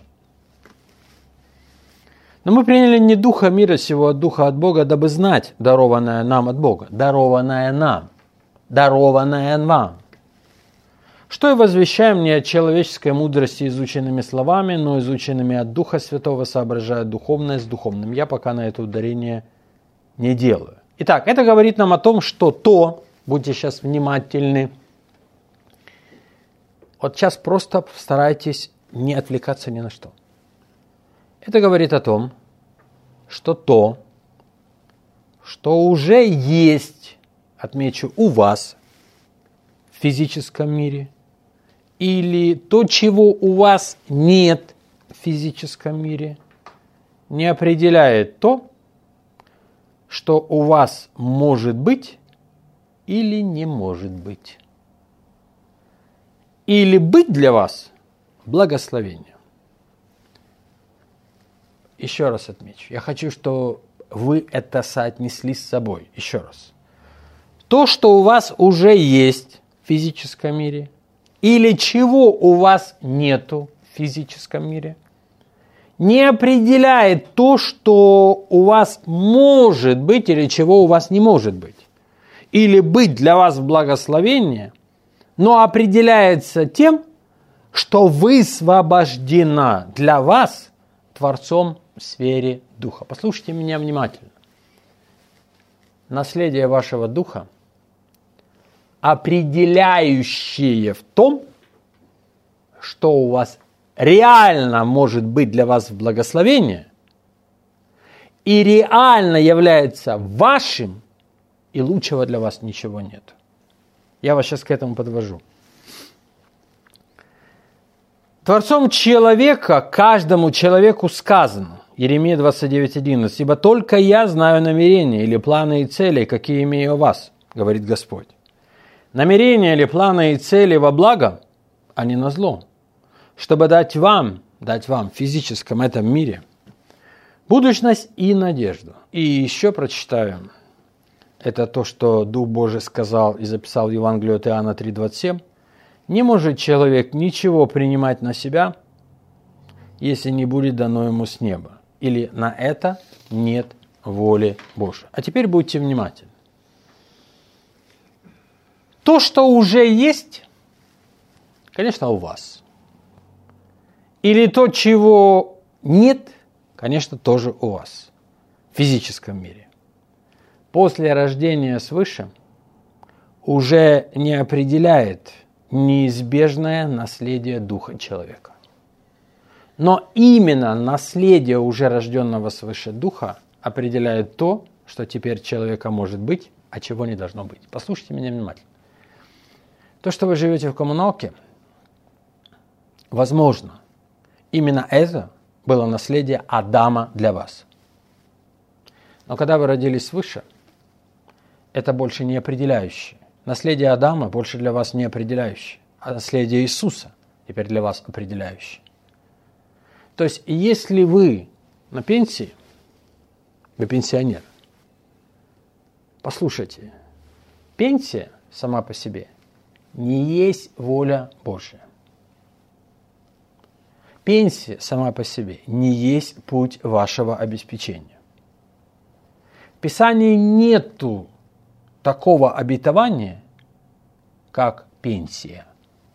Но мы приняли не Духа мира сего, а Духа от Бога, дабы знать, дарованное нам от Бога. Дарованное нам. Дарованное вам. Что и возвещаем не от человеческой мудрости изученными словами, но изученными от Духа Святого, соображая духовное с духовным. Я пока на это ударение не делаю. Итак, это говорит нам о том, что то, будьте сейчас внимательны, вот сейчас просто старайтесь не отвлекаться ни на что. Это говорит о том, что то, что уже есть, отмечу, у вас в физическом мире, или то, чего у вас нет в физическом мире, не определяет то, что у вас может быть или не может быть. Или быть для вас благословением. Еще раз отмечу. Я хочу, чтобы вы это соотнесли с собой. Еще раз. То, что у вас уже есть в физическом мире, или чего у вас нету в физическом мире, не определяет то, что у вас может быть или чего у вас не может быть. Или быть для вас благословение, но определяется тем, что высвобождена для вас Творцом в сфере Духа. Послушайте меня внимательно. Наследие вашего Духа, определяющее в том, что у вас реально может быть для вас благословение и реально является вашим, и лучшего для вас ничего нет. Я вас сейчас к этому подвожу. Творцом человека, каждому человеку сказано, Иеремия 29:11, «Ибо только я знаю намерения или планы и цели, какие имею о вас, говорит Господь. Намерения или планы и цели во благо, а не на зло, чтобы дать вам в физическом этом мире будущность и надежду». И еще прочитаю. Это то, что Дух Божий сказал и записал в Евангелии от Иоанна 3:27. «Не может человек ничего принимать на себя, если не будет дано ему с неба. Или на это нет воли Божией». А теперь будьте внимательны. То, что уже есть, конечно, у вас. Или то, чего нет, конечно, тоже у вас в физическом мире. После рождения свыше уже не определяет неизбежное наследие Духа человека. Но именно наследие уже рожденного свыше Духа определяет то, что теперь человека может быть, а чего не должно быть. Послушайте меня внимательно. То, что вы живете в коммуналке, возможно, именно это было наследие Адама для вас. Но когда вы родились свыше, это больше не определяющее. Наследие Адама больше для вас не определяющее, а наследие Иисуса теперь для вас определяющее. То есть, если вы на пенсии, вы пенсионер, послушайте, пенсия сама по себе не есть воля Божья. Пенсия сама по себе не есть путь вашего обеспечения. В Писании нету такого обетования, как пенсия.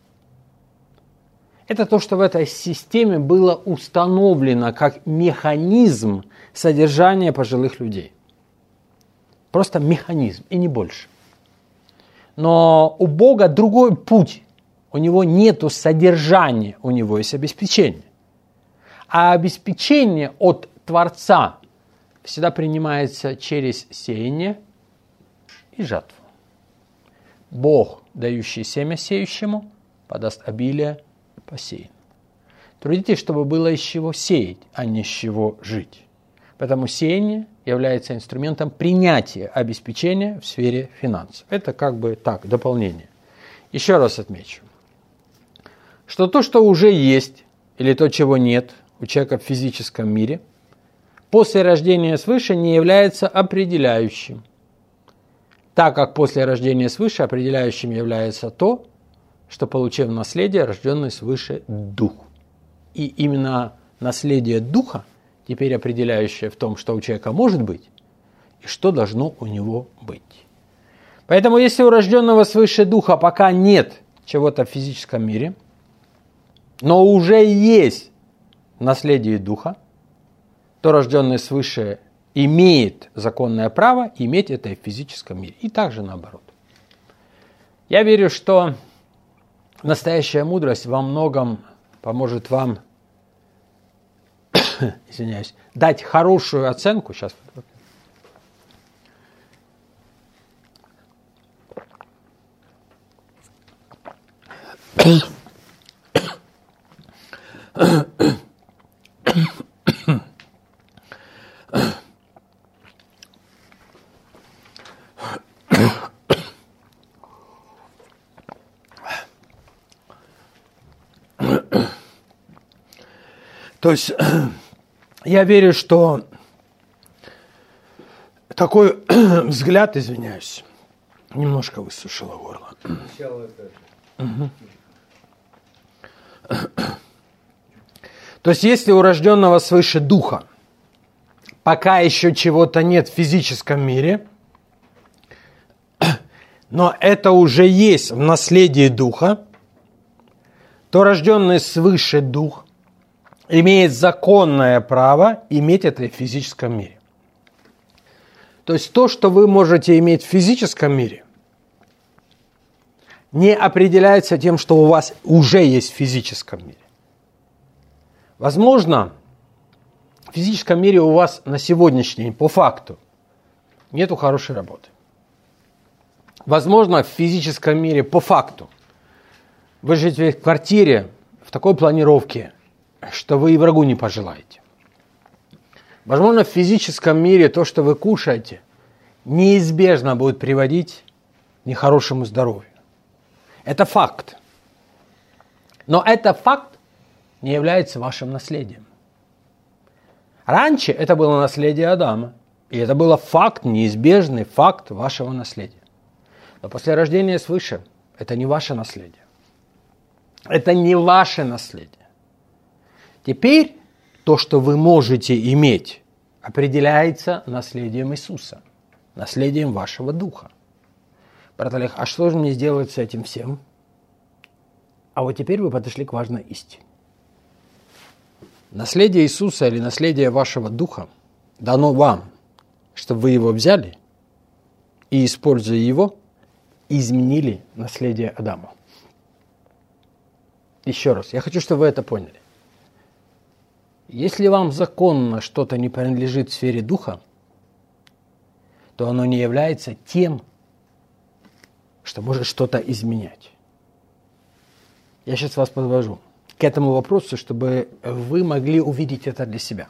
Это то, что в этой системе было установлено как механизм содержания пожилых людей. Просто механизм, и не больше. Но у Бога другой путь. У Него нету содержания, у Него есть обеспечение. А обеспечение от Творца всегда принимается через сеяние и жатву. Бог, дающий семя сеющему, подаст обилие посеянному. Трудитесь, чтобы было из чего сеять, а не с чего жить. Поэтому сеяние является инструментом принятия обеспечения в сфере финансов. Это как бы так, дополнение. Еще раз отмечу, что то, что уже есть, или то, чего нет у человека в физическом мире, после рождения свыше не является определяющим. Так как после рождения свыше определяющим является то, что получил наследие, рожденный свыше Дух. И именно наследие Духа теперь определяющее в том, что у человека может быть и что должно у него быть. Поэтому если у рожденного свыше Духа пока нет чего-то в физическом мире, но уже есть наследие Духа, то рожденный свыше имеет законное право иметь это и в физическом мире. И также наоборот. Я верю, что настоящая мудрость во многом поможет вам, извиняюсь, дать хорошую оценку. Сейчас. То есть я верю, что такой взгляд, извиняюсь, немножко высушило горло. То есть если у рожденного свыше духа пока еще чего-то нет в физическом мире, но это уже есть в наследии духа, то рожденный свыше дух имеет законное право иметь это в физическом мире. То есть то, что вы можете иметь в физическом мире, не определяется тем, что у вас уже есть в физическом мире. Возможно, в физическом мире у вас на сегодняшний день, по факту, нету хорошей работы. Возможно, в физическом мире, по факту, вы живете в квартире в такой планировке, что вы и врагу не пожелаете. Возможно, в физическом мире то, что вы кушаете, неизбежно будет приводить к нехорошему здоровью. Это факт. Но это факт не является вашим наследием. Раньше это было наследие Адама, и это был факт, неизбежный факт вашего наследия. Но после рождения свыше это не ваше наследие. Это не ваше наследие. Теперь то, что вы можете иметь, определяется наследием Иисуса, наследием вашего духа. Брат Олег, а что же мне сделать с этим всем? А вот теперь вы подошли к важной истине. Наследие Иисуса или наследие вашего духа дано вам, чтобы вы его взяли и, используя его, изменили наследие Адама. Еще раз, я хочу, чтобы вы это поняли. Если вам законно что-то не принадлежит в сфере духа, то оно не является тем, что может что-то изменять. Я сейчас вас подвожу к этому вопросу, чтобы вы могли увидеть это для себя.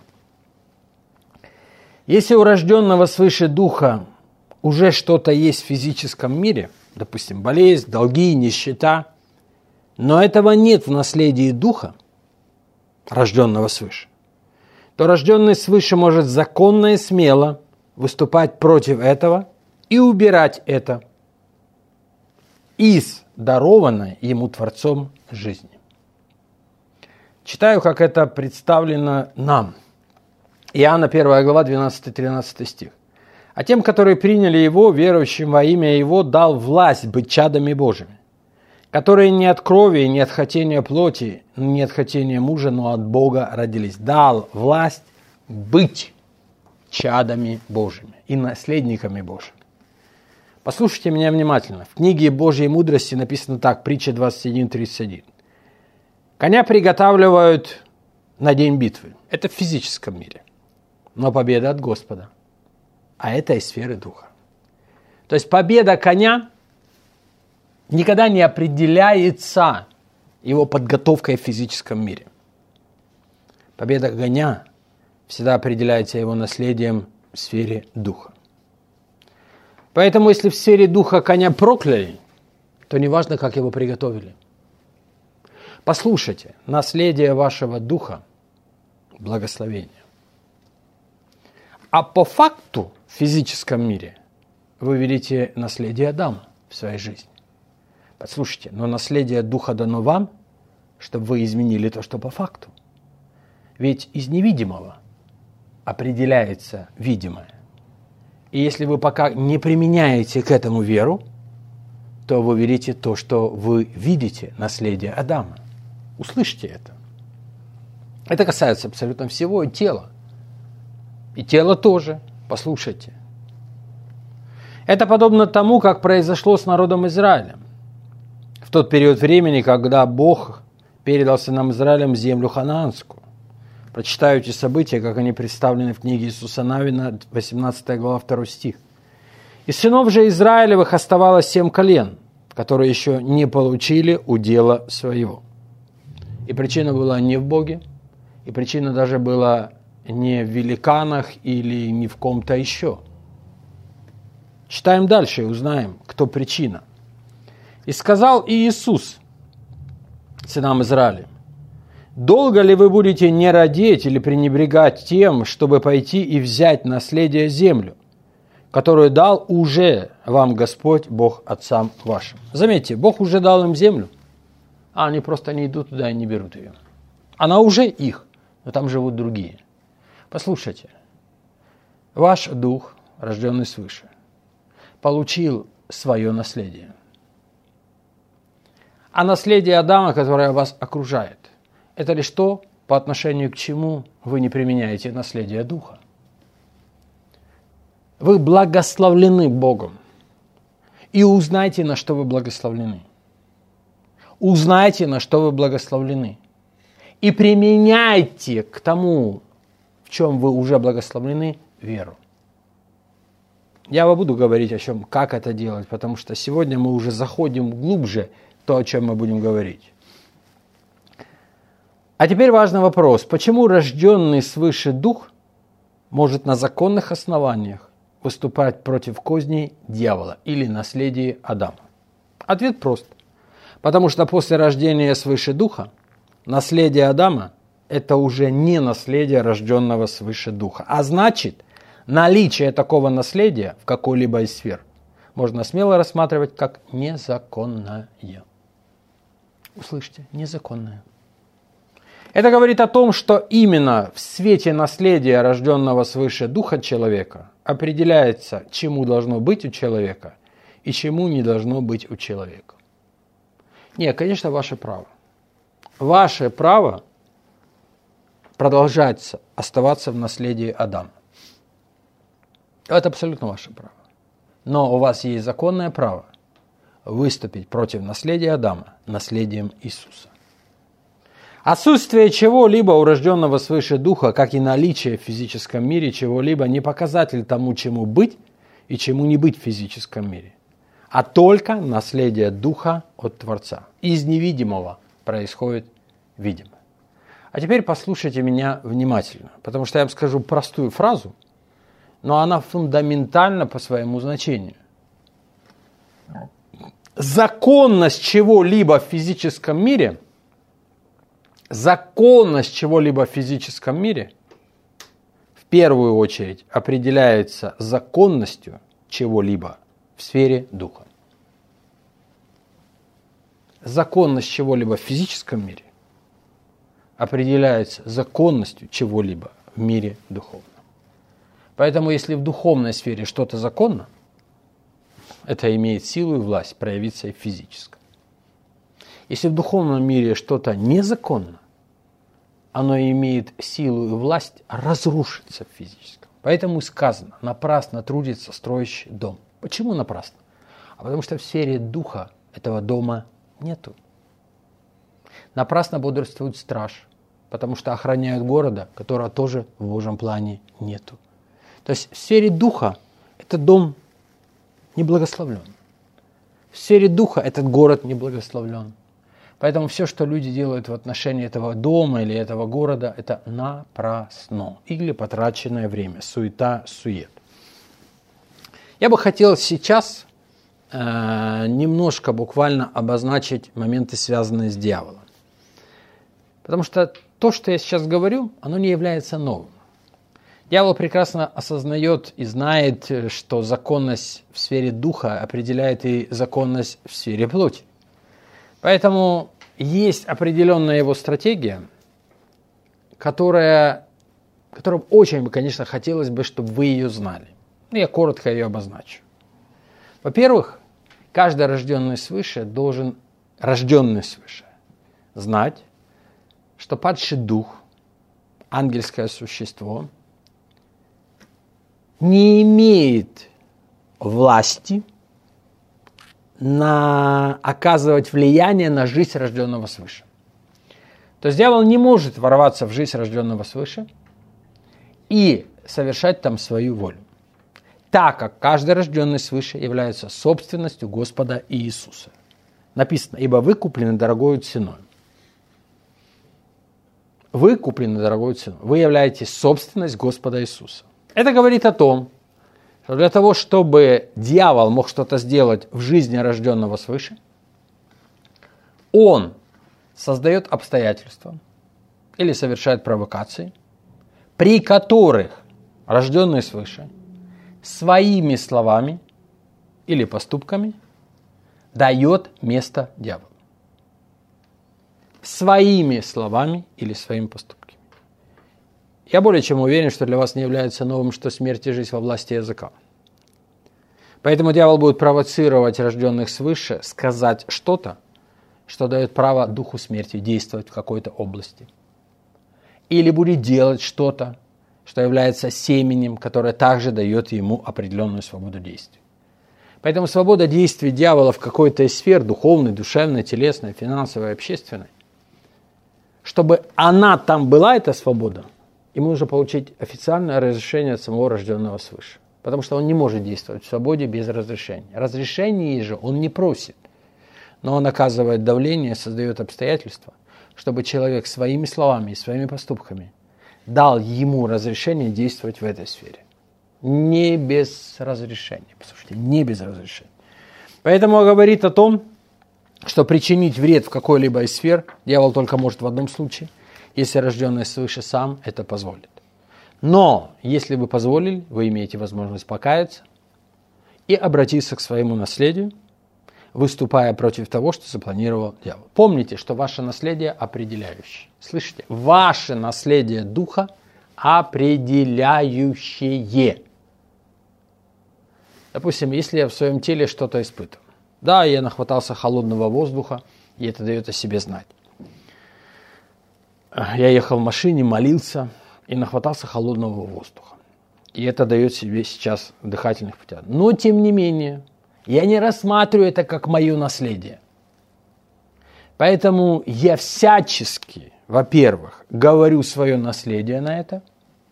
Если у рожденного свыше духа уже что-то есть в физическом мире, допустим, болезнь, долги, нищета, но этого нет в наследии духа, рожденного свыше, то рожденный свыше может законно и смело выступать против этого и убирать это из дарованной ему Творцом жизни. Читаю, как это представлено нам. Иоанна 1 глава, 12-13 стих. «А тем, которые приняли Его, верующим во имя Его, дал власть быть чадами Божьими, которые не от крови, не от хотения плоти, не от хотения мужа, но от Бога родились». Дал власть быть чадами Божьими и наследниками Божьими. Послушайте меня внимательно. В книге Божьей мудрости написано так, притча 21:31. «Коня приготавливают на день битвы». Это в физическом мире. Но победа от Господа. А это из сферы духа. То есть победа коня никогда не определяется его подготовкой в физическом мире. Победа коня всегда определяется его наследием в сфере духа. Поэтому, если в сфере духа коня прокляли, то неважно, как его приготовили. Послушайте, наследие вашего духа – благословение. А по факту в физическом мире вы видите наследие Адама в своей жизни. Послушайте, но наследие духа дано вам, чтобы вы изменили то, что по факту. Ведь из невидимого определяется видимое. И если вы пока не применяете к этому веру, то вы видите то, что вы видите, наследие Адама. Услышьте это. Это касается абсолютно всего и тела. И тело тоже. Послушайте. Это подобно тому, как произошло с народом Израиля. В тот период времени, когда Бог передал сынам Израилем землю ханаанскую. Прочитаю эти события, как они представлены в книге Иисуса Навина, 18 глава, 2 стих. «Из сынов же Израилевых оставалось 7 колен, которые еще не получили удела своего». И причина была не в Боге, и причина даже была не в великанах или не в ком-то еще. Читаем дальше и узнаем, кто причина. «И сказал Иисус сынам Израиля: долго ли вы будете не радеть или пренебрегать тем, чтобы пойти и взять наследие землю, которую дал уже вам Господь, Бог отцам вашим?» Заметьте, Бог уже дал им землю, а они просто не идут туда и не берут ее. Она уже их, но там живут другие. Послушайте, ваш дух, рожденный свыше, получил свое наследие. А наследие Адама, которое вас окружает, это лишь то, по отношению к чему вы не применяете наследие Духа. Вы благословлены Богом. И узнайте, на что вы благословлены. Узнайте, на что вы благословлены. И применяйте к тому, в чем вы уже благословлены, веру. Я вам буду говорить о чем, как это делать, потому что сегодня мы уже заходим глубже в то, о чем мы будем говорить. А теперь важный вопрос. Почему рожденный свыше дух может на законных основаниях выступать против козней дьявола или наследия Адама? Ответ прост. Потому что после рождения свыше духа наследие Адама – это уже не наследие рожденного свыше духа. А значит, наличие такого наследия в какой-либо из сфер можно смело рассматривать как незаконное. Услышьте, незаконное. Это говорит о том, что именно в свете наследия рожденного свыше духа человека определяется, чему должно быть у человека и чему не должно быть у человека. Нет, конечно, ваше право. Ваше право продолжать оставаться в наследии Адама. Это абсолютно ваше право. Но у вас есть законное право выступить против наследия Адама наследием Иисуса. Отсутствие чего-либо у рожденного свыше духа, как и наличие в физическом мире чего-либо, не показатель тому, чему быть и чему не быть в физическом мире, а только наследие духа от Творца. Из невидимого происходит видимое. А теперь послушайте меня внимательно, потому что я вам скажу простую фразу, но она фундаментальна по своему значению. Законность чего-либо в физическом мире в первую очередь определяется законностью чего-либо в сфере духа. Законность чего-либо в физическом мире определяется законностью чего-либо в мире духовном. Поэтому, если в духовной сфере что-то законно, это имеет силу и власть проявиться и в физическом. Если в духовном мире что-то незаконно, оно имеет силу и власть разрушиться в физическом. Поэтому и сказано: напрасно трудится строящий дом. Почему напрасно? А потому что в сфере духа этого дома нету. Напрасно бодрствует страж, потому что охраняют города, которого тоже в Божьем плане нету. То есть в сфере духа этот дом не благословлен. В сфере духа этот город не благословлен. Поэтому все, что люди делают в отношении этого дома или этого города, это напрасно или потраченное время, суета, сует. Я бы хотел сейчас немножко буквально обозначить моменты, связанные с дьяволом. Потому что то, что я сейчас говорю, оно не является новым. Дьявол прекрасно осознает и знает, что законность в сфере духа определяет и законность в сфере плоти. Поэтому есть определенная его стратегия, которым очень, конечно, хотелось бы, чтобы вы ее знали. Я коротко ее обозначу. Во-первых, каждый рожденный свыше должен, знать, что падший дух, ангельское существо, не имеет власти оказывать влияние на жизнь рожденного свыше. То есть дьявол не может ворваться в жизнь рожденного свыше и совершать там свою волю, так как каждый рожденный свыше является собственностью Господа Иисуса. Написано: ибо вы куплены дорогою ценой. Вы куплены дорогою ценой. Вы являетесь собственность Господа Иисуса. Это говорит о том, что для того, чтобы дьявол мог что-то сделать в жизни рожденного свыше, он создает обстоятельства или совершает провокации, при которых рожденный свыше своими словами или поступками дает место дьяволу. Своими словами или своими поступками. Я более чем уверен, что для вас не является новым, что смерть и жизнь во власти языка. Поэтому дьявол будет провоцировать рожденных свыше сказать что-то, что дает право духу смерти действовать в какой-то области. Или будет делать что-то, что является семенем, которое также дает ему определенную свободу действий. Поэтому свобода действий дьявола в какой-то из сфер, духовной, душевной, телесной, финансовой, общественной, чтобы она там была, эта свобода, ему нужно получить официальное разрешение от самого рожденного свыше. Потому что он не может действовать в свободе без разрешения. Разрешение же он не просит, но он оказывает давление, создает обстоятельства, чтобы человек своими словами и своими поступками дал ему разрешение действовать в этой сфере. Не без разрешения. Послушайте, не без разрешения. Поэтому он говорит о том, что причинить вред в какой-либо из сфер дьявол только может в одном случае, если рожденный свыше сам это позволит. Но если вы позволили, вы имеете возможность покаяться и обратиться к своему наследию, выступая против того, что запланировал дьявол. Помните, что ваше наследие определяющее. Слышите? Ваше наследие духа определяющее. Допустим, если я в своем теле что-то испытываю. Да, я нахватался холодного воздуха, и это дает о себе знать. Я ехал в машине, молился и нахватался холодного воздуха. И это дает себе сейчас дыхательных путей. Но, тем не менее, я не рассматриваю это как мое наследие. Поэтому я всячески, во-первых, говорю свое наследие на это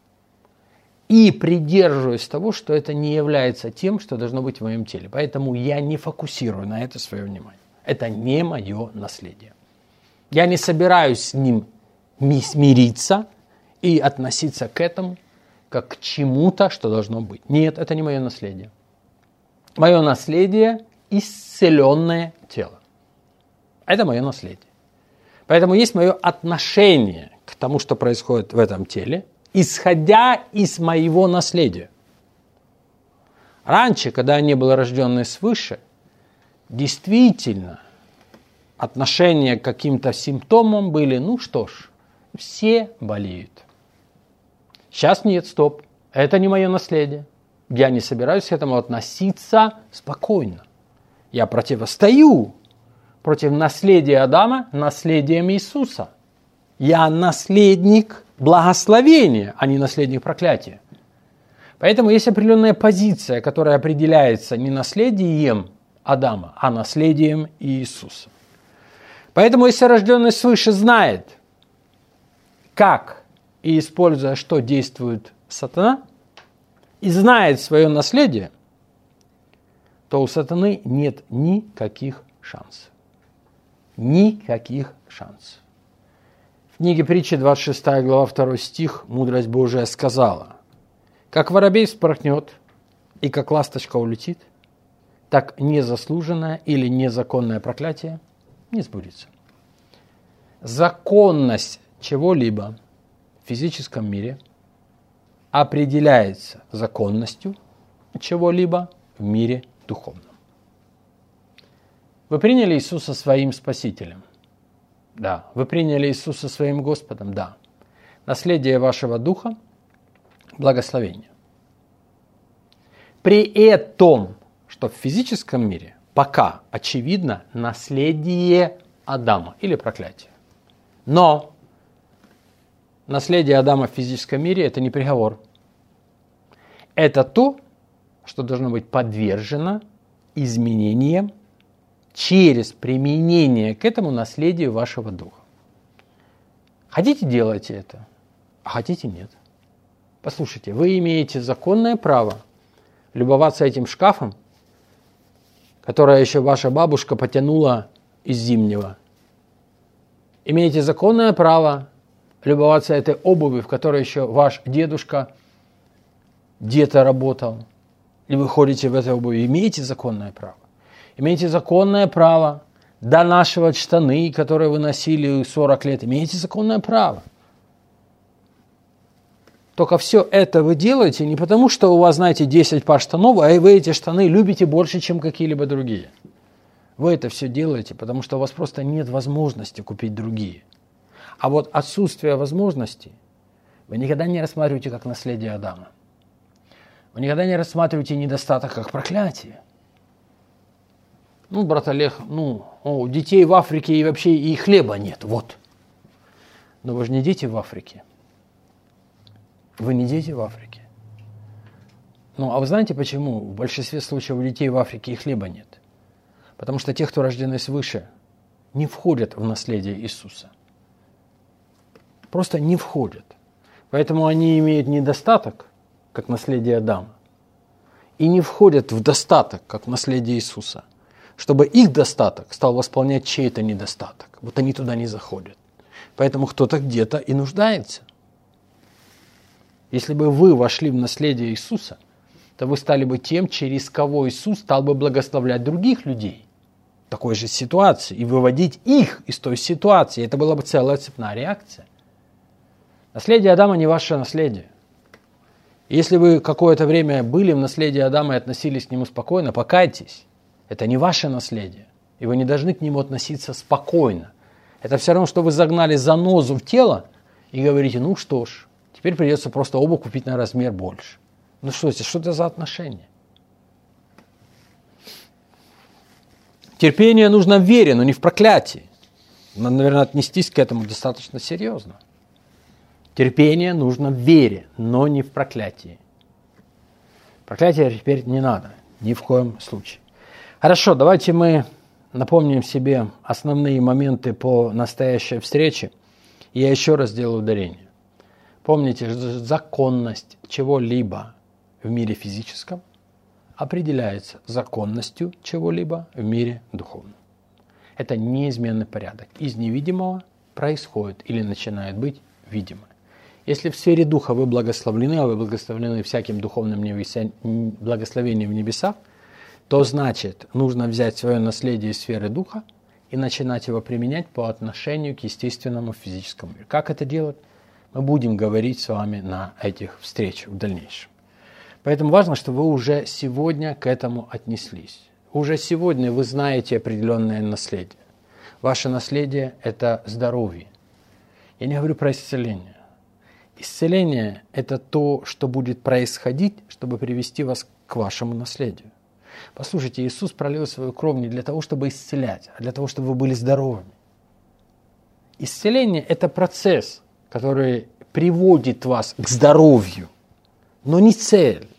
и придерживаюсь того, что это не является тем, что должно быть в моем теле. Поэтому я не фокусирую на это свое внимание. Это не мое наследие. Я не собираюсь с ним смириться и относиться к этому как к чему-то, что должно быть. Нет, это не мое наследие. Мое наследие – исцеленное тело. Это мое наследие. Поэтому есть мое отношение к тому, что происходит в этом теле, исходя из моего наследия. Раньше, когда я не был рожденный свыше, действительно отношения к каким-то симптомам были, ну что ж, все болеют. Сейчас нет, стоп, это не мое наследие. Я не собираюсь к этому относиться спокойно. Я противостою против наследия Адама наследием Иисуса. Я наследник благословения, а не наследник проклятия. Поэтому есть определенная позиция, которая определяется не наследием Адама, а наследием Иисуса. Поэтому если рожденный свыше знает, как и используя что действует сатана, и знает свое наследие, то у сатаны нет никаких шансов. Никаких шансов. В книге притчи, 26 глава, 2 стих, мудрость Божия сказала: «Как воробей вспорхнет, и как ласточка улетит, так незаслуженное или незаконное проклятие не сбудется». Законность чего-либо в физическом мире определяется законностью чего-либо в мире духовном. Вы приняли Иисуса своим Спасителем? Да. Вы приняли Иисуса своим Господом? Да. Наследие вашего духа – благословение. При этом, что в физическом мире пока очевидно наследие Адама или проклятие. Но наследие Адама в физическом мире – это не приговор. Это то, что должно быть подвержено изменениям через применение к этому наследию вашего духа. Хотите, делайте это, а хотите, нет. Послушайте, вы имеете законное право любоваться этим шкафом, которое еще ваша бабушка потянула из Зимнего. Имеете законное право любоваться этой обувью, в которой еще ваш дедушка где-то работал. И вы ходите в этой обуви. Имеете законное право. Имеете законное право донашивать штаны, которые вы носили 40 лет. Имеете законное право. Только все это вы делаете не потому, что у вас, знаете, 10 пар штанов, а вы эти штаны любите больше, чем какие-либо другие. Вы это все делаете, потому что у вас просто нет возможности купить другие. А вот отсутствие возможности вы никогда не рассматриваете как наследие Адама. Вы никогда не рассматриваете недостаток как проклятие. Брат Олег, у детей в Африке и вообще и хлеба нет, вот. Но вы же не дети в Африке. Вы не дети в Африке. А вы знаете почему в большинстве случаев у детей в Африке и хлеба нет? Потому что те, кто рождены свыше, не входят в наследие Иисуса. Просто не входят. Поэтому они имеют недостаток, как наследие Адама, и не входят в достаток, как наследие Иисуса. Чтобы их достаток стал восполнять чей-то недостаток. Вот они туда не заходят. Поэтому кто-то где-то и нуждается. Если бы вы вошли в наследие Иисуса, то вы стали бы тем, через кого Иисус стал бы благословлять других людей в такой же ситуации и выводить их из той ситуации. Это была бы целая цепная реакция. Наследие Адама не ваше наследие. Если вы какое-то время были в наследии Адама и относились к нему спокойно, покайтесь. Это не ваше наследие. И вы не должны к нему относиться спокойно. Это все равно, что вы загнали занозу в тело и говорите, что ж, теперь придется просто обувь купить на размер больше. Что это за отношения? Терпение нужно в вере, но не в проклятии. Надо, наверное, отнестись к этому достаточно серьезно. Терпение нужно в вере, но не в проклятии. Проклятие теперь не надо, ни в коем случае. Хорошо, давайте мы напомним себе основные моменты по настоящей встрече. Я еще раз сделаю ударение. Помните, законность чего-либо в мире физическом определяется законностью чего-либо в мире духовном. Это неизменный порядок. Из невидимого происходит или начинает быть видимое. Если в сфере духа вы благословлены, а вы благословлены всяким духовным благословением в небесах, то значит, нужно взять свое наследие из сферы духа и начинать его применять по отношению к естественному физическому миру. Как это делать? Мы будем говорить с вами на этих встречах в дальнейшем. Поэтому важно, чтобы вы уже сегодня к этому отнеслись. Уже сегодня вы знаете определенное наследие. Ваше наследие – это здоровье. Я не говорю про исцеление. Исцеление – это то, что будет происходить, чтобы привести вас к вашему наследию. Послушайте, Иисус пролил свою кровь не для того, чтобы исцелять, а для того, чтобы вы были здоровыми. Исцеление – это процесс, который приводит вас к здоровью, но не цель.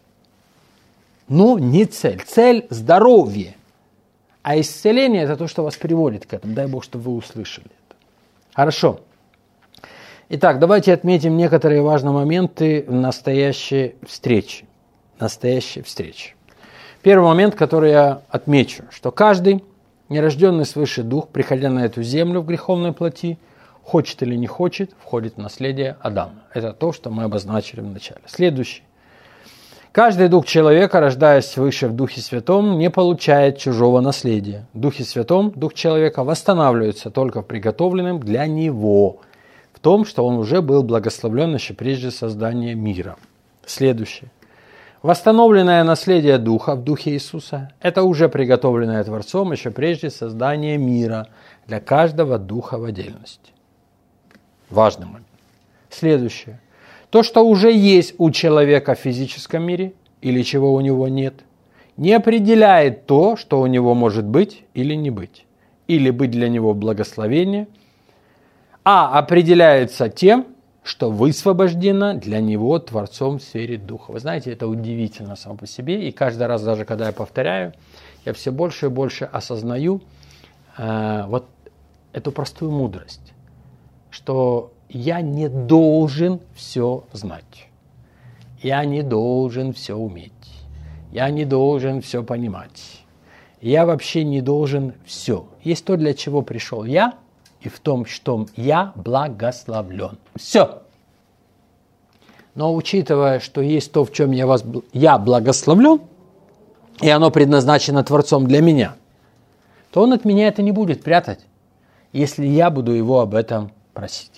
Цель – здоровье. А исцеление – это то, что вас приводит к этому. Дай Бог, чтобы вы услышали это. Хорошо. Итак, давайте отметим некоторые важные моменты в настоящей встрече. Первый момент, который я отмечу, что каждый нерожденный свыше дух, приходя на эту землю в греховной плоти, хочет или не хочет, входит в наследие Адама. Это то, что мы обозначили в начале. Следующий. Каждый дух человека, рождаясь свыше в Духе Святом, не получает чужого наследия. В Духе Святом дух человека восстанавливается только в приготовленном для него, в том, что он уже был благословлен еще прежде создания мира. Следующее. Восстановленное наследие Духа в Духе Иисуса – это уже приготовленное Творцом еще прежде создания мира для каждого духа в отдельности. Важный момент. Следующее. То, что уже есть у человека в физическом мире или чего у него нет, не определяет то, что у него может быть или не быть, или быть для него благословение, а определяется тем, что высвобождено для него Творцом в сфере Духа. Вы знаете, это удивительно само по себе, и каждый раз, даже когда я повторяю, я все больше и больше осознаю вот эту простую мудрость, что я не должен все знать. Я не должен все уметь. Я не должен все понимать. Я вообще не должен все. Есть то, для чего пришел я, и в том, что я благословлен. Все. Но учитывая, что есть то, в чем я благословлен, и оно предназначено Творцом для меня, то Он от меня это не будет прятать, если я буду Его об этом просить.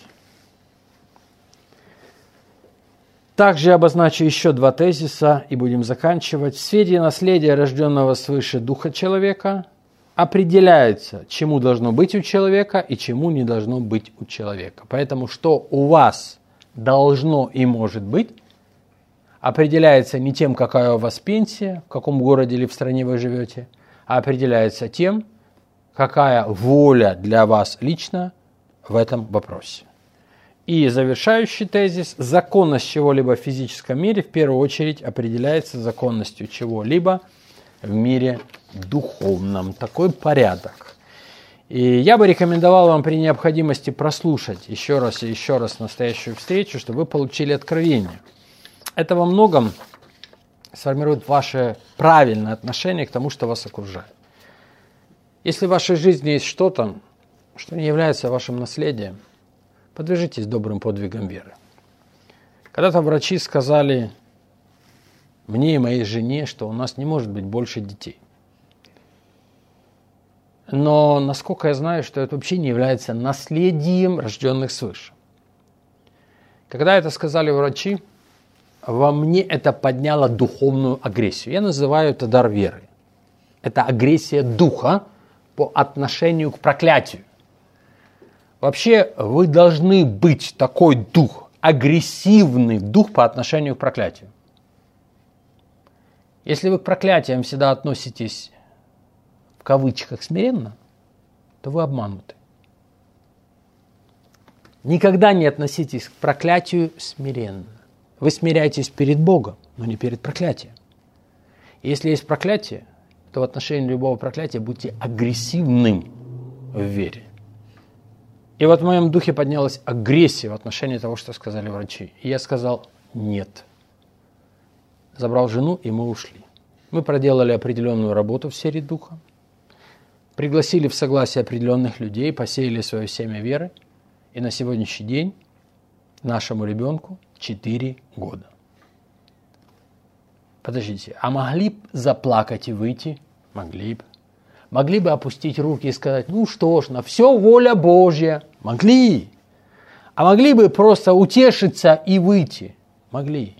Также обозначу еще 2 тезиса и будем заканчивать. В сфере наследия, рожденного свыше духа человека, определяется, чему должно быть у человека и чему не должно быть у человека. Поэтому, что у вас должно и может быть, определяется не тем, какая у вас пенсия, в каком городе или в стране вы живете, а определяется тем, какая воля для вас лично в этом вопросе. И завершающий тезис: законность чего-либо в физическом мире в первую очередь определяется законностью чего-либо в мире духовном. Такой порядок. И я бы рекомендовал вам при необходимости прослушать еще раз и еще раз настоящую встречу, чтобы вы получили откровение. Это во многом сформирует ваше правильное отношение к тому, что вас окружает. Если в вашей жизни есть что-то, что не является вашим наследием, подвяжитесь добрым подвигам веры. Когда-то врачи сказали мне и моей жене, что у нас не может быть больше детей. Но, насколько я знаю, что это вообще не является наследием рожденных свыше. Когда это сказали врачи, во мне это подняло духовную агрессию. Я называю это дар веры. Это агрессия духа по отношению к проклятию. Вообще, вы должны быть такой дух, агрессивный дух по отношению к проклятию. Если вы к проклятиям всегда относитесь в кавычках смиренно, то вы обмануты. Никогда не относитесь к проклятию смиренно. Вы смиряетесь перед Богом, но не перед проклятием. Если есть проклятие, то в отношении любого проклятия будьте агрессивным в вере. И вот в моем духе поднялась агрессия в отношении того, что сказали врачи. И я сказал нет. Забрал жену, и мы ушли. Мы проделали определенную работу в сфере духа, пригласили в согласие определенных людей, посеяли свое семя веры, и на сегодняшний день нашему ребенку 4 года. Подождите, а могли бы заплакать и выйти? Могли бы. Могли бы опустить руки и сказать, ну что ж, на все воля Божья. Могли. А могли бы просто утешиться и выйти? Могли.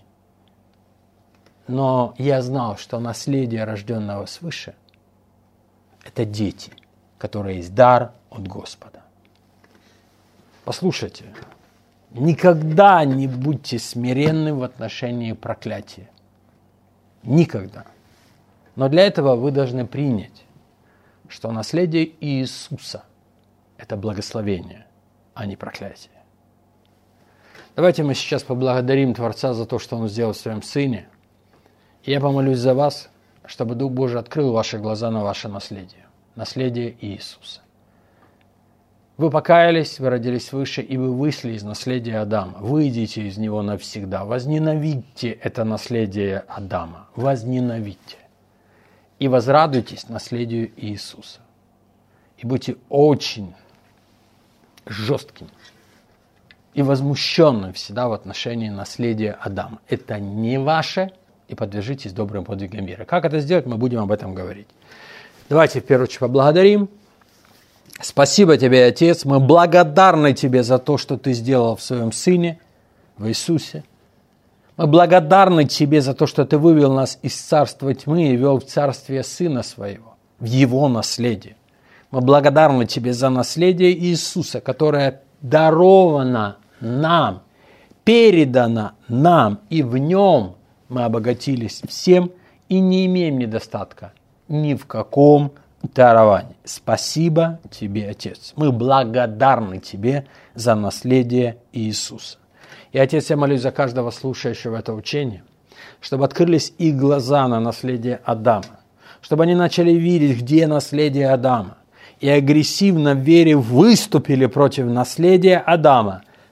Но я знал, что наследие рожденного свыше – это дети, которые есть дар от Господа. Послушайте, никогда не будьте смиренны в отношении проклятия. Никогда. Но для этого вы должны принять, что наследие Иисуса – это благословение, а не проклятие. Давайте мы сейчас поблагодарим Творца за то, что Он сделал в Своем Сыне. И я помолюсь за вас, чтобы Дух Божий открыл ваши глаза на ваше наследие. Наследие Иисуса. Вы покаялись, вы родились свыше, и вы вышли из наследия Адама. Выйдите из него навсегда. Возненавидьте это наследие Адама. Возненавидьте. И возрадуйтесь наследию Иисуса. И будьте очень жестким и возмущенным всегда в отношении наследия Адама. Это не ваше, и подвяжитесь добрым подвигам веры. Как это сделать, мы будем об этом говорить. Давайте в первую очередь поблагодарим. Спасибо Тебе, Отец. Мы благодарны Тебе за то, что Ты сделал в Своем Сыне, в Иисусе. Мы благодарны Тебе за то, что Ты вывел нас из царства тьмы и вел в царствие Сына Своего, в Его наследие. Мы благодарны Тебе за наследие Иисуса, которое даровано нам, передано нам, и в Нем мы обогатились всем и не имеем недостатка ни в каком даровании. Спасибо Тебе, Отец. Мы благодарны Тебе за наследие Иисуса. И, Отец, я молюсь за каждого слушающего это учение, чтобы открылись их глаза на наследие Адама, чтобы они начали видеть, где наследие Адама, и агрессивно в вере выступили против наследия Адама,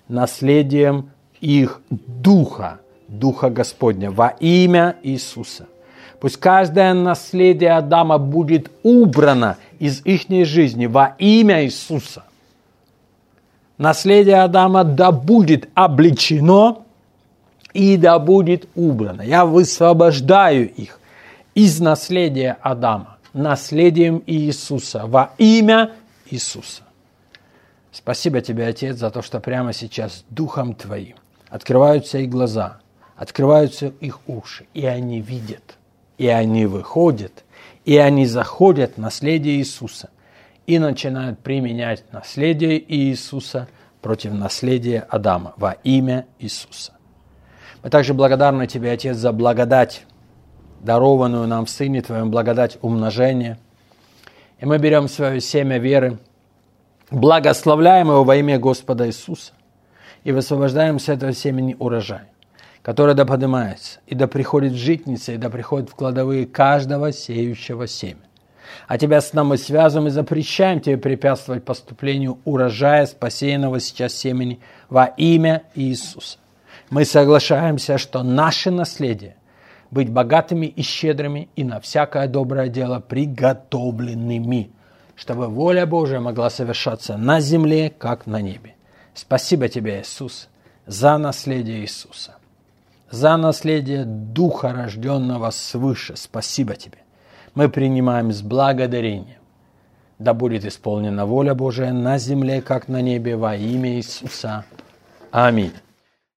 наследием их Духа, Духа Господня, во имя Иисуса. Пусть каждое наследие Адама будет убрано из их жизни во имя Иисуса. Наследие Адама да будет обличено и да будет убрано. Я высвобождаю их из наследия Адама, наследием Иисуса, во имя Иисуса. Спасибо тебе, Отец, за то, что прямо сейчас Духом Твоим открываются их глаза, открываются их уши, и они видят, и они выходят, и они заходят в наследие Иисуса и начинают применять наследие Иисуса против наследия Адама во имя Иисуса. Мы также благодарны Тебе, Отец, за благодать, дарованную нам в Сыне Твоем, благодать умножения. И мы берем свое семя веры, благословляем его во имя Господа Иисуса и высвобождаем с этого семени урожай, который да поднимается, и да приходит в житницы, и да приходит в кладовые каждого сеющего семя. А Тебя с нами связываем и запрещаем Тебе препятствовать поступлению урожая, посеянного сейчас семени во имя Иисуса. Мы соглашаемся, что наше наследие быть богатыми и щедрыми и на всякое доброе дело приготовленными, чтобы воля Божия могла совершаться на земле, как на небе. Спасибо Тебе, Иисус, за наследие Иисуса, за наследие Духа, рожденного свыше. Спасибо Тебе. Мы принимаем с благодарением. Да будет исполнена воля Божия на земле, как на небе, во имя Иисуса. Аминь.